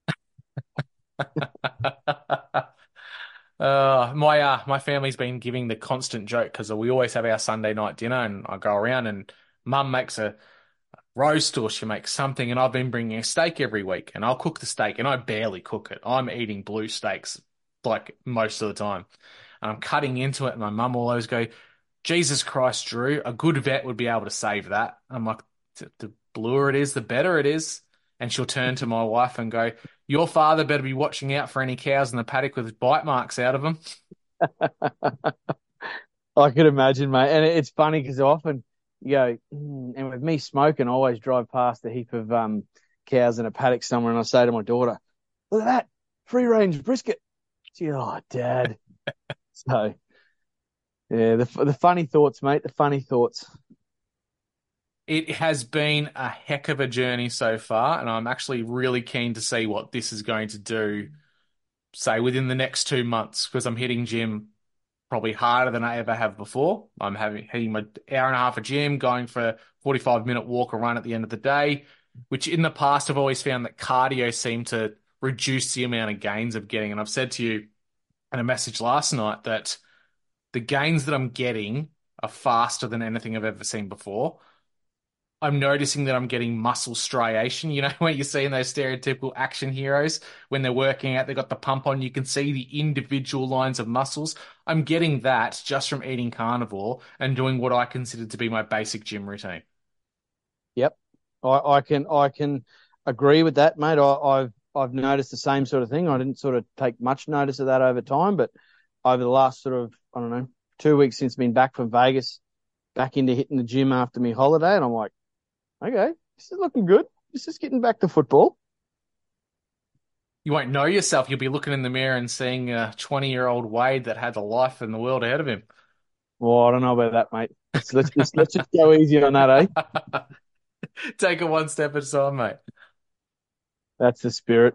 uh, my uh, my family's been giving the constant joke because we always have our Sunday night dinner, and I go around and Mum makes a roast or she makes something, and I've been bringing a steak every week, and I'll cook the steak, and I barely cook it. I'm eating blue steaks like most of the time, and I'm cutting into it, and my mum will always go, Jesus Christ, Drew, a good vet would be able to save that. I'm like, the bluer it is, the better it is. And she'll turn to my wife and go, your father better be watching out for any cows in the paddock with bite marks out of them. I could imagine, mate. And it's funny because often you go, mm, and with me smoking, I always drive past a heap of um, cows in a paddock somewhere, and I say to my daughter, look at that, free-range brisket. She goes, oh, Dad. So... yeah, the the funny thoughts, mate, the funny thoughts. It has been a heck of a journey so far, and I'm actually really keen to see what this is going to do, say, within the next two months, because I'm hitting gym probably harder than I ever have before. I'm having hitting my hour and a half of gym, going for a forty-five minute walk or run at the end of the day, which in the past I've always found that cardio seemed to reduce the amount of gains I'm getting. And I've said to you in a message last night that the gains that I'm getting are faster than anything I've ever seen before. I'm noticing that I'm getting muscle striation. You know, when you see in those stereotypical action heroes, when they're working out, they've got the pump on, you can see the individual lines of muscles. I'm getting that just from eating carnivore and doing what I consider to be my basic gym routine. Yep. I, I can I can agree with that, mate. I, I've I've noticed the same sort of thing. I didn't sort of take much notice of that over time, but over the last sort of, I don't know, two weeks since being back from Vegas, back into hitting the gym after my holiday, and I'm like, okay, this is looking good. This is getting back to football. You won't know yourself. You'll be looking in the mirror and seeing a twenty-year-old Wade that had a life in the world ahead of him. Well, I don't know about that, mate. Let's let's just, let's just go easy on that, eh? Take it one step at a time, mate. That's the spirit.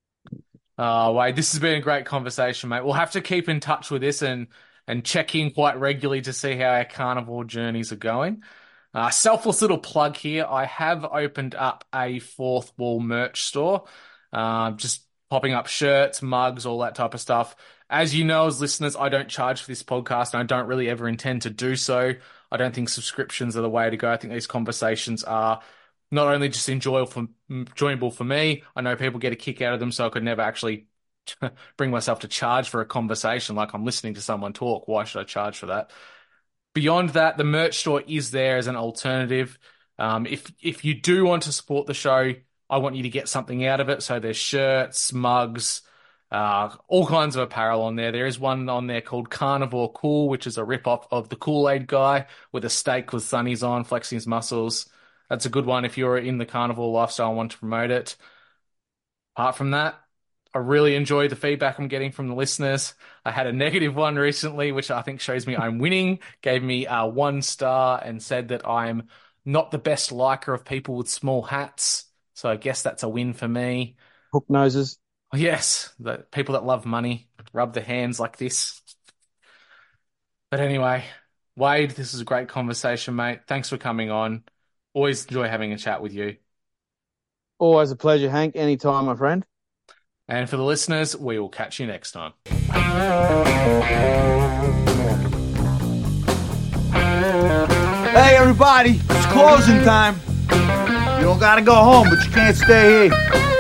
Oh, Wade, this has been a great conversation, mate. We'll have to keep in touch with this and and check in quite regularly to see how our carnivore journeys are going. Uh, selfless little plug here. I have opened up a Fourth Wall merch store. Uh, just popping up shirts, mugs, all that type of stuff. As you know, as listeners, I don't charge for this podcast, and I don't really ever intend to do so. I don't think subscriptions are the way to go. I think these conversations are not only just enjoyable for, enjoyable for me, I know people get a kick out of them, so I could never actually bring myself to charge for a conversation like I'm listening to someone talk. Why should I charge for that? Beyond that, the merch store is there as an alternative. Um, if if you do want to support the show, I want you to get something out of it. So there's shirts, mugs, uh, all kinds of apparel on there. There is one on there called Carnivore Cool, which is a rip-off of the Kool-Aid guy with a steak with sunnies on, flexing his muscles. That's a good one if you're in the carnivore lifestyle and want to promote it. Apart from that, I really enjoy the feedback I'm getting from the listeners. I had a negative one recently, which I think shows me I'm winning, gave me a one star and said that I'm not the best liker of people with small hats. So I guess that's a win for me. Hook noses. Oh, yes, the people that love money rub their hands like this. But anyway, Wade, this is a great conversation, mate. Thanks for coming on. Always enjoy having a chat with you. Always a pleasure, Hank. Anytime, my friend. And for the listeners, we will catch you next time. Hey, everybody, it's closing time. You don't gotta go home, but you can't stay here.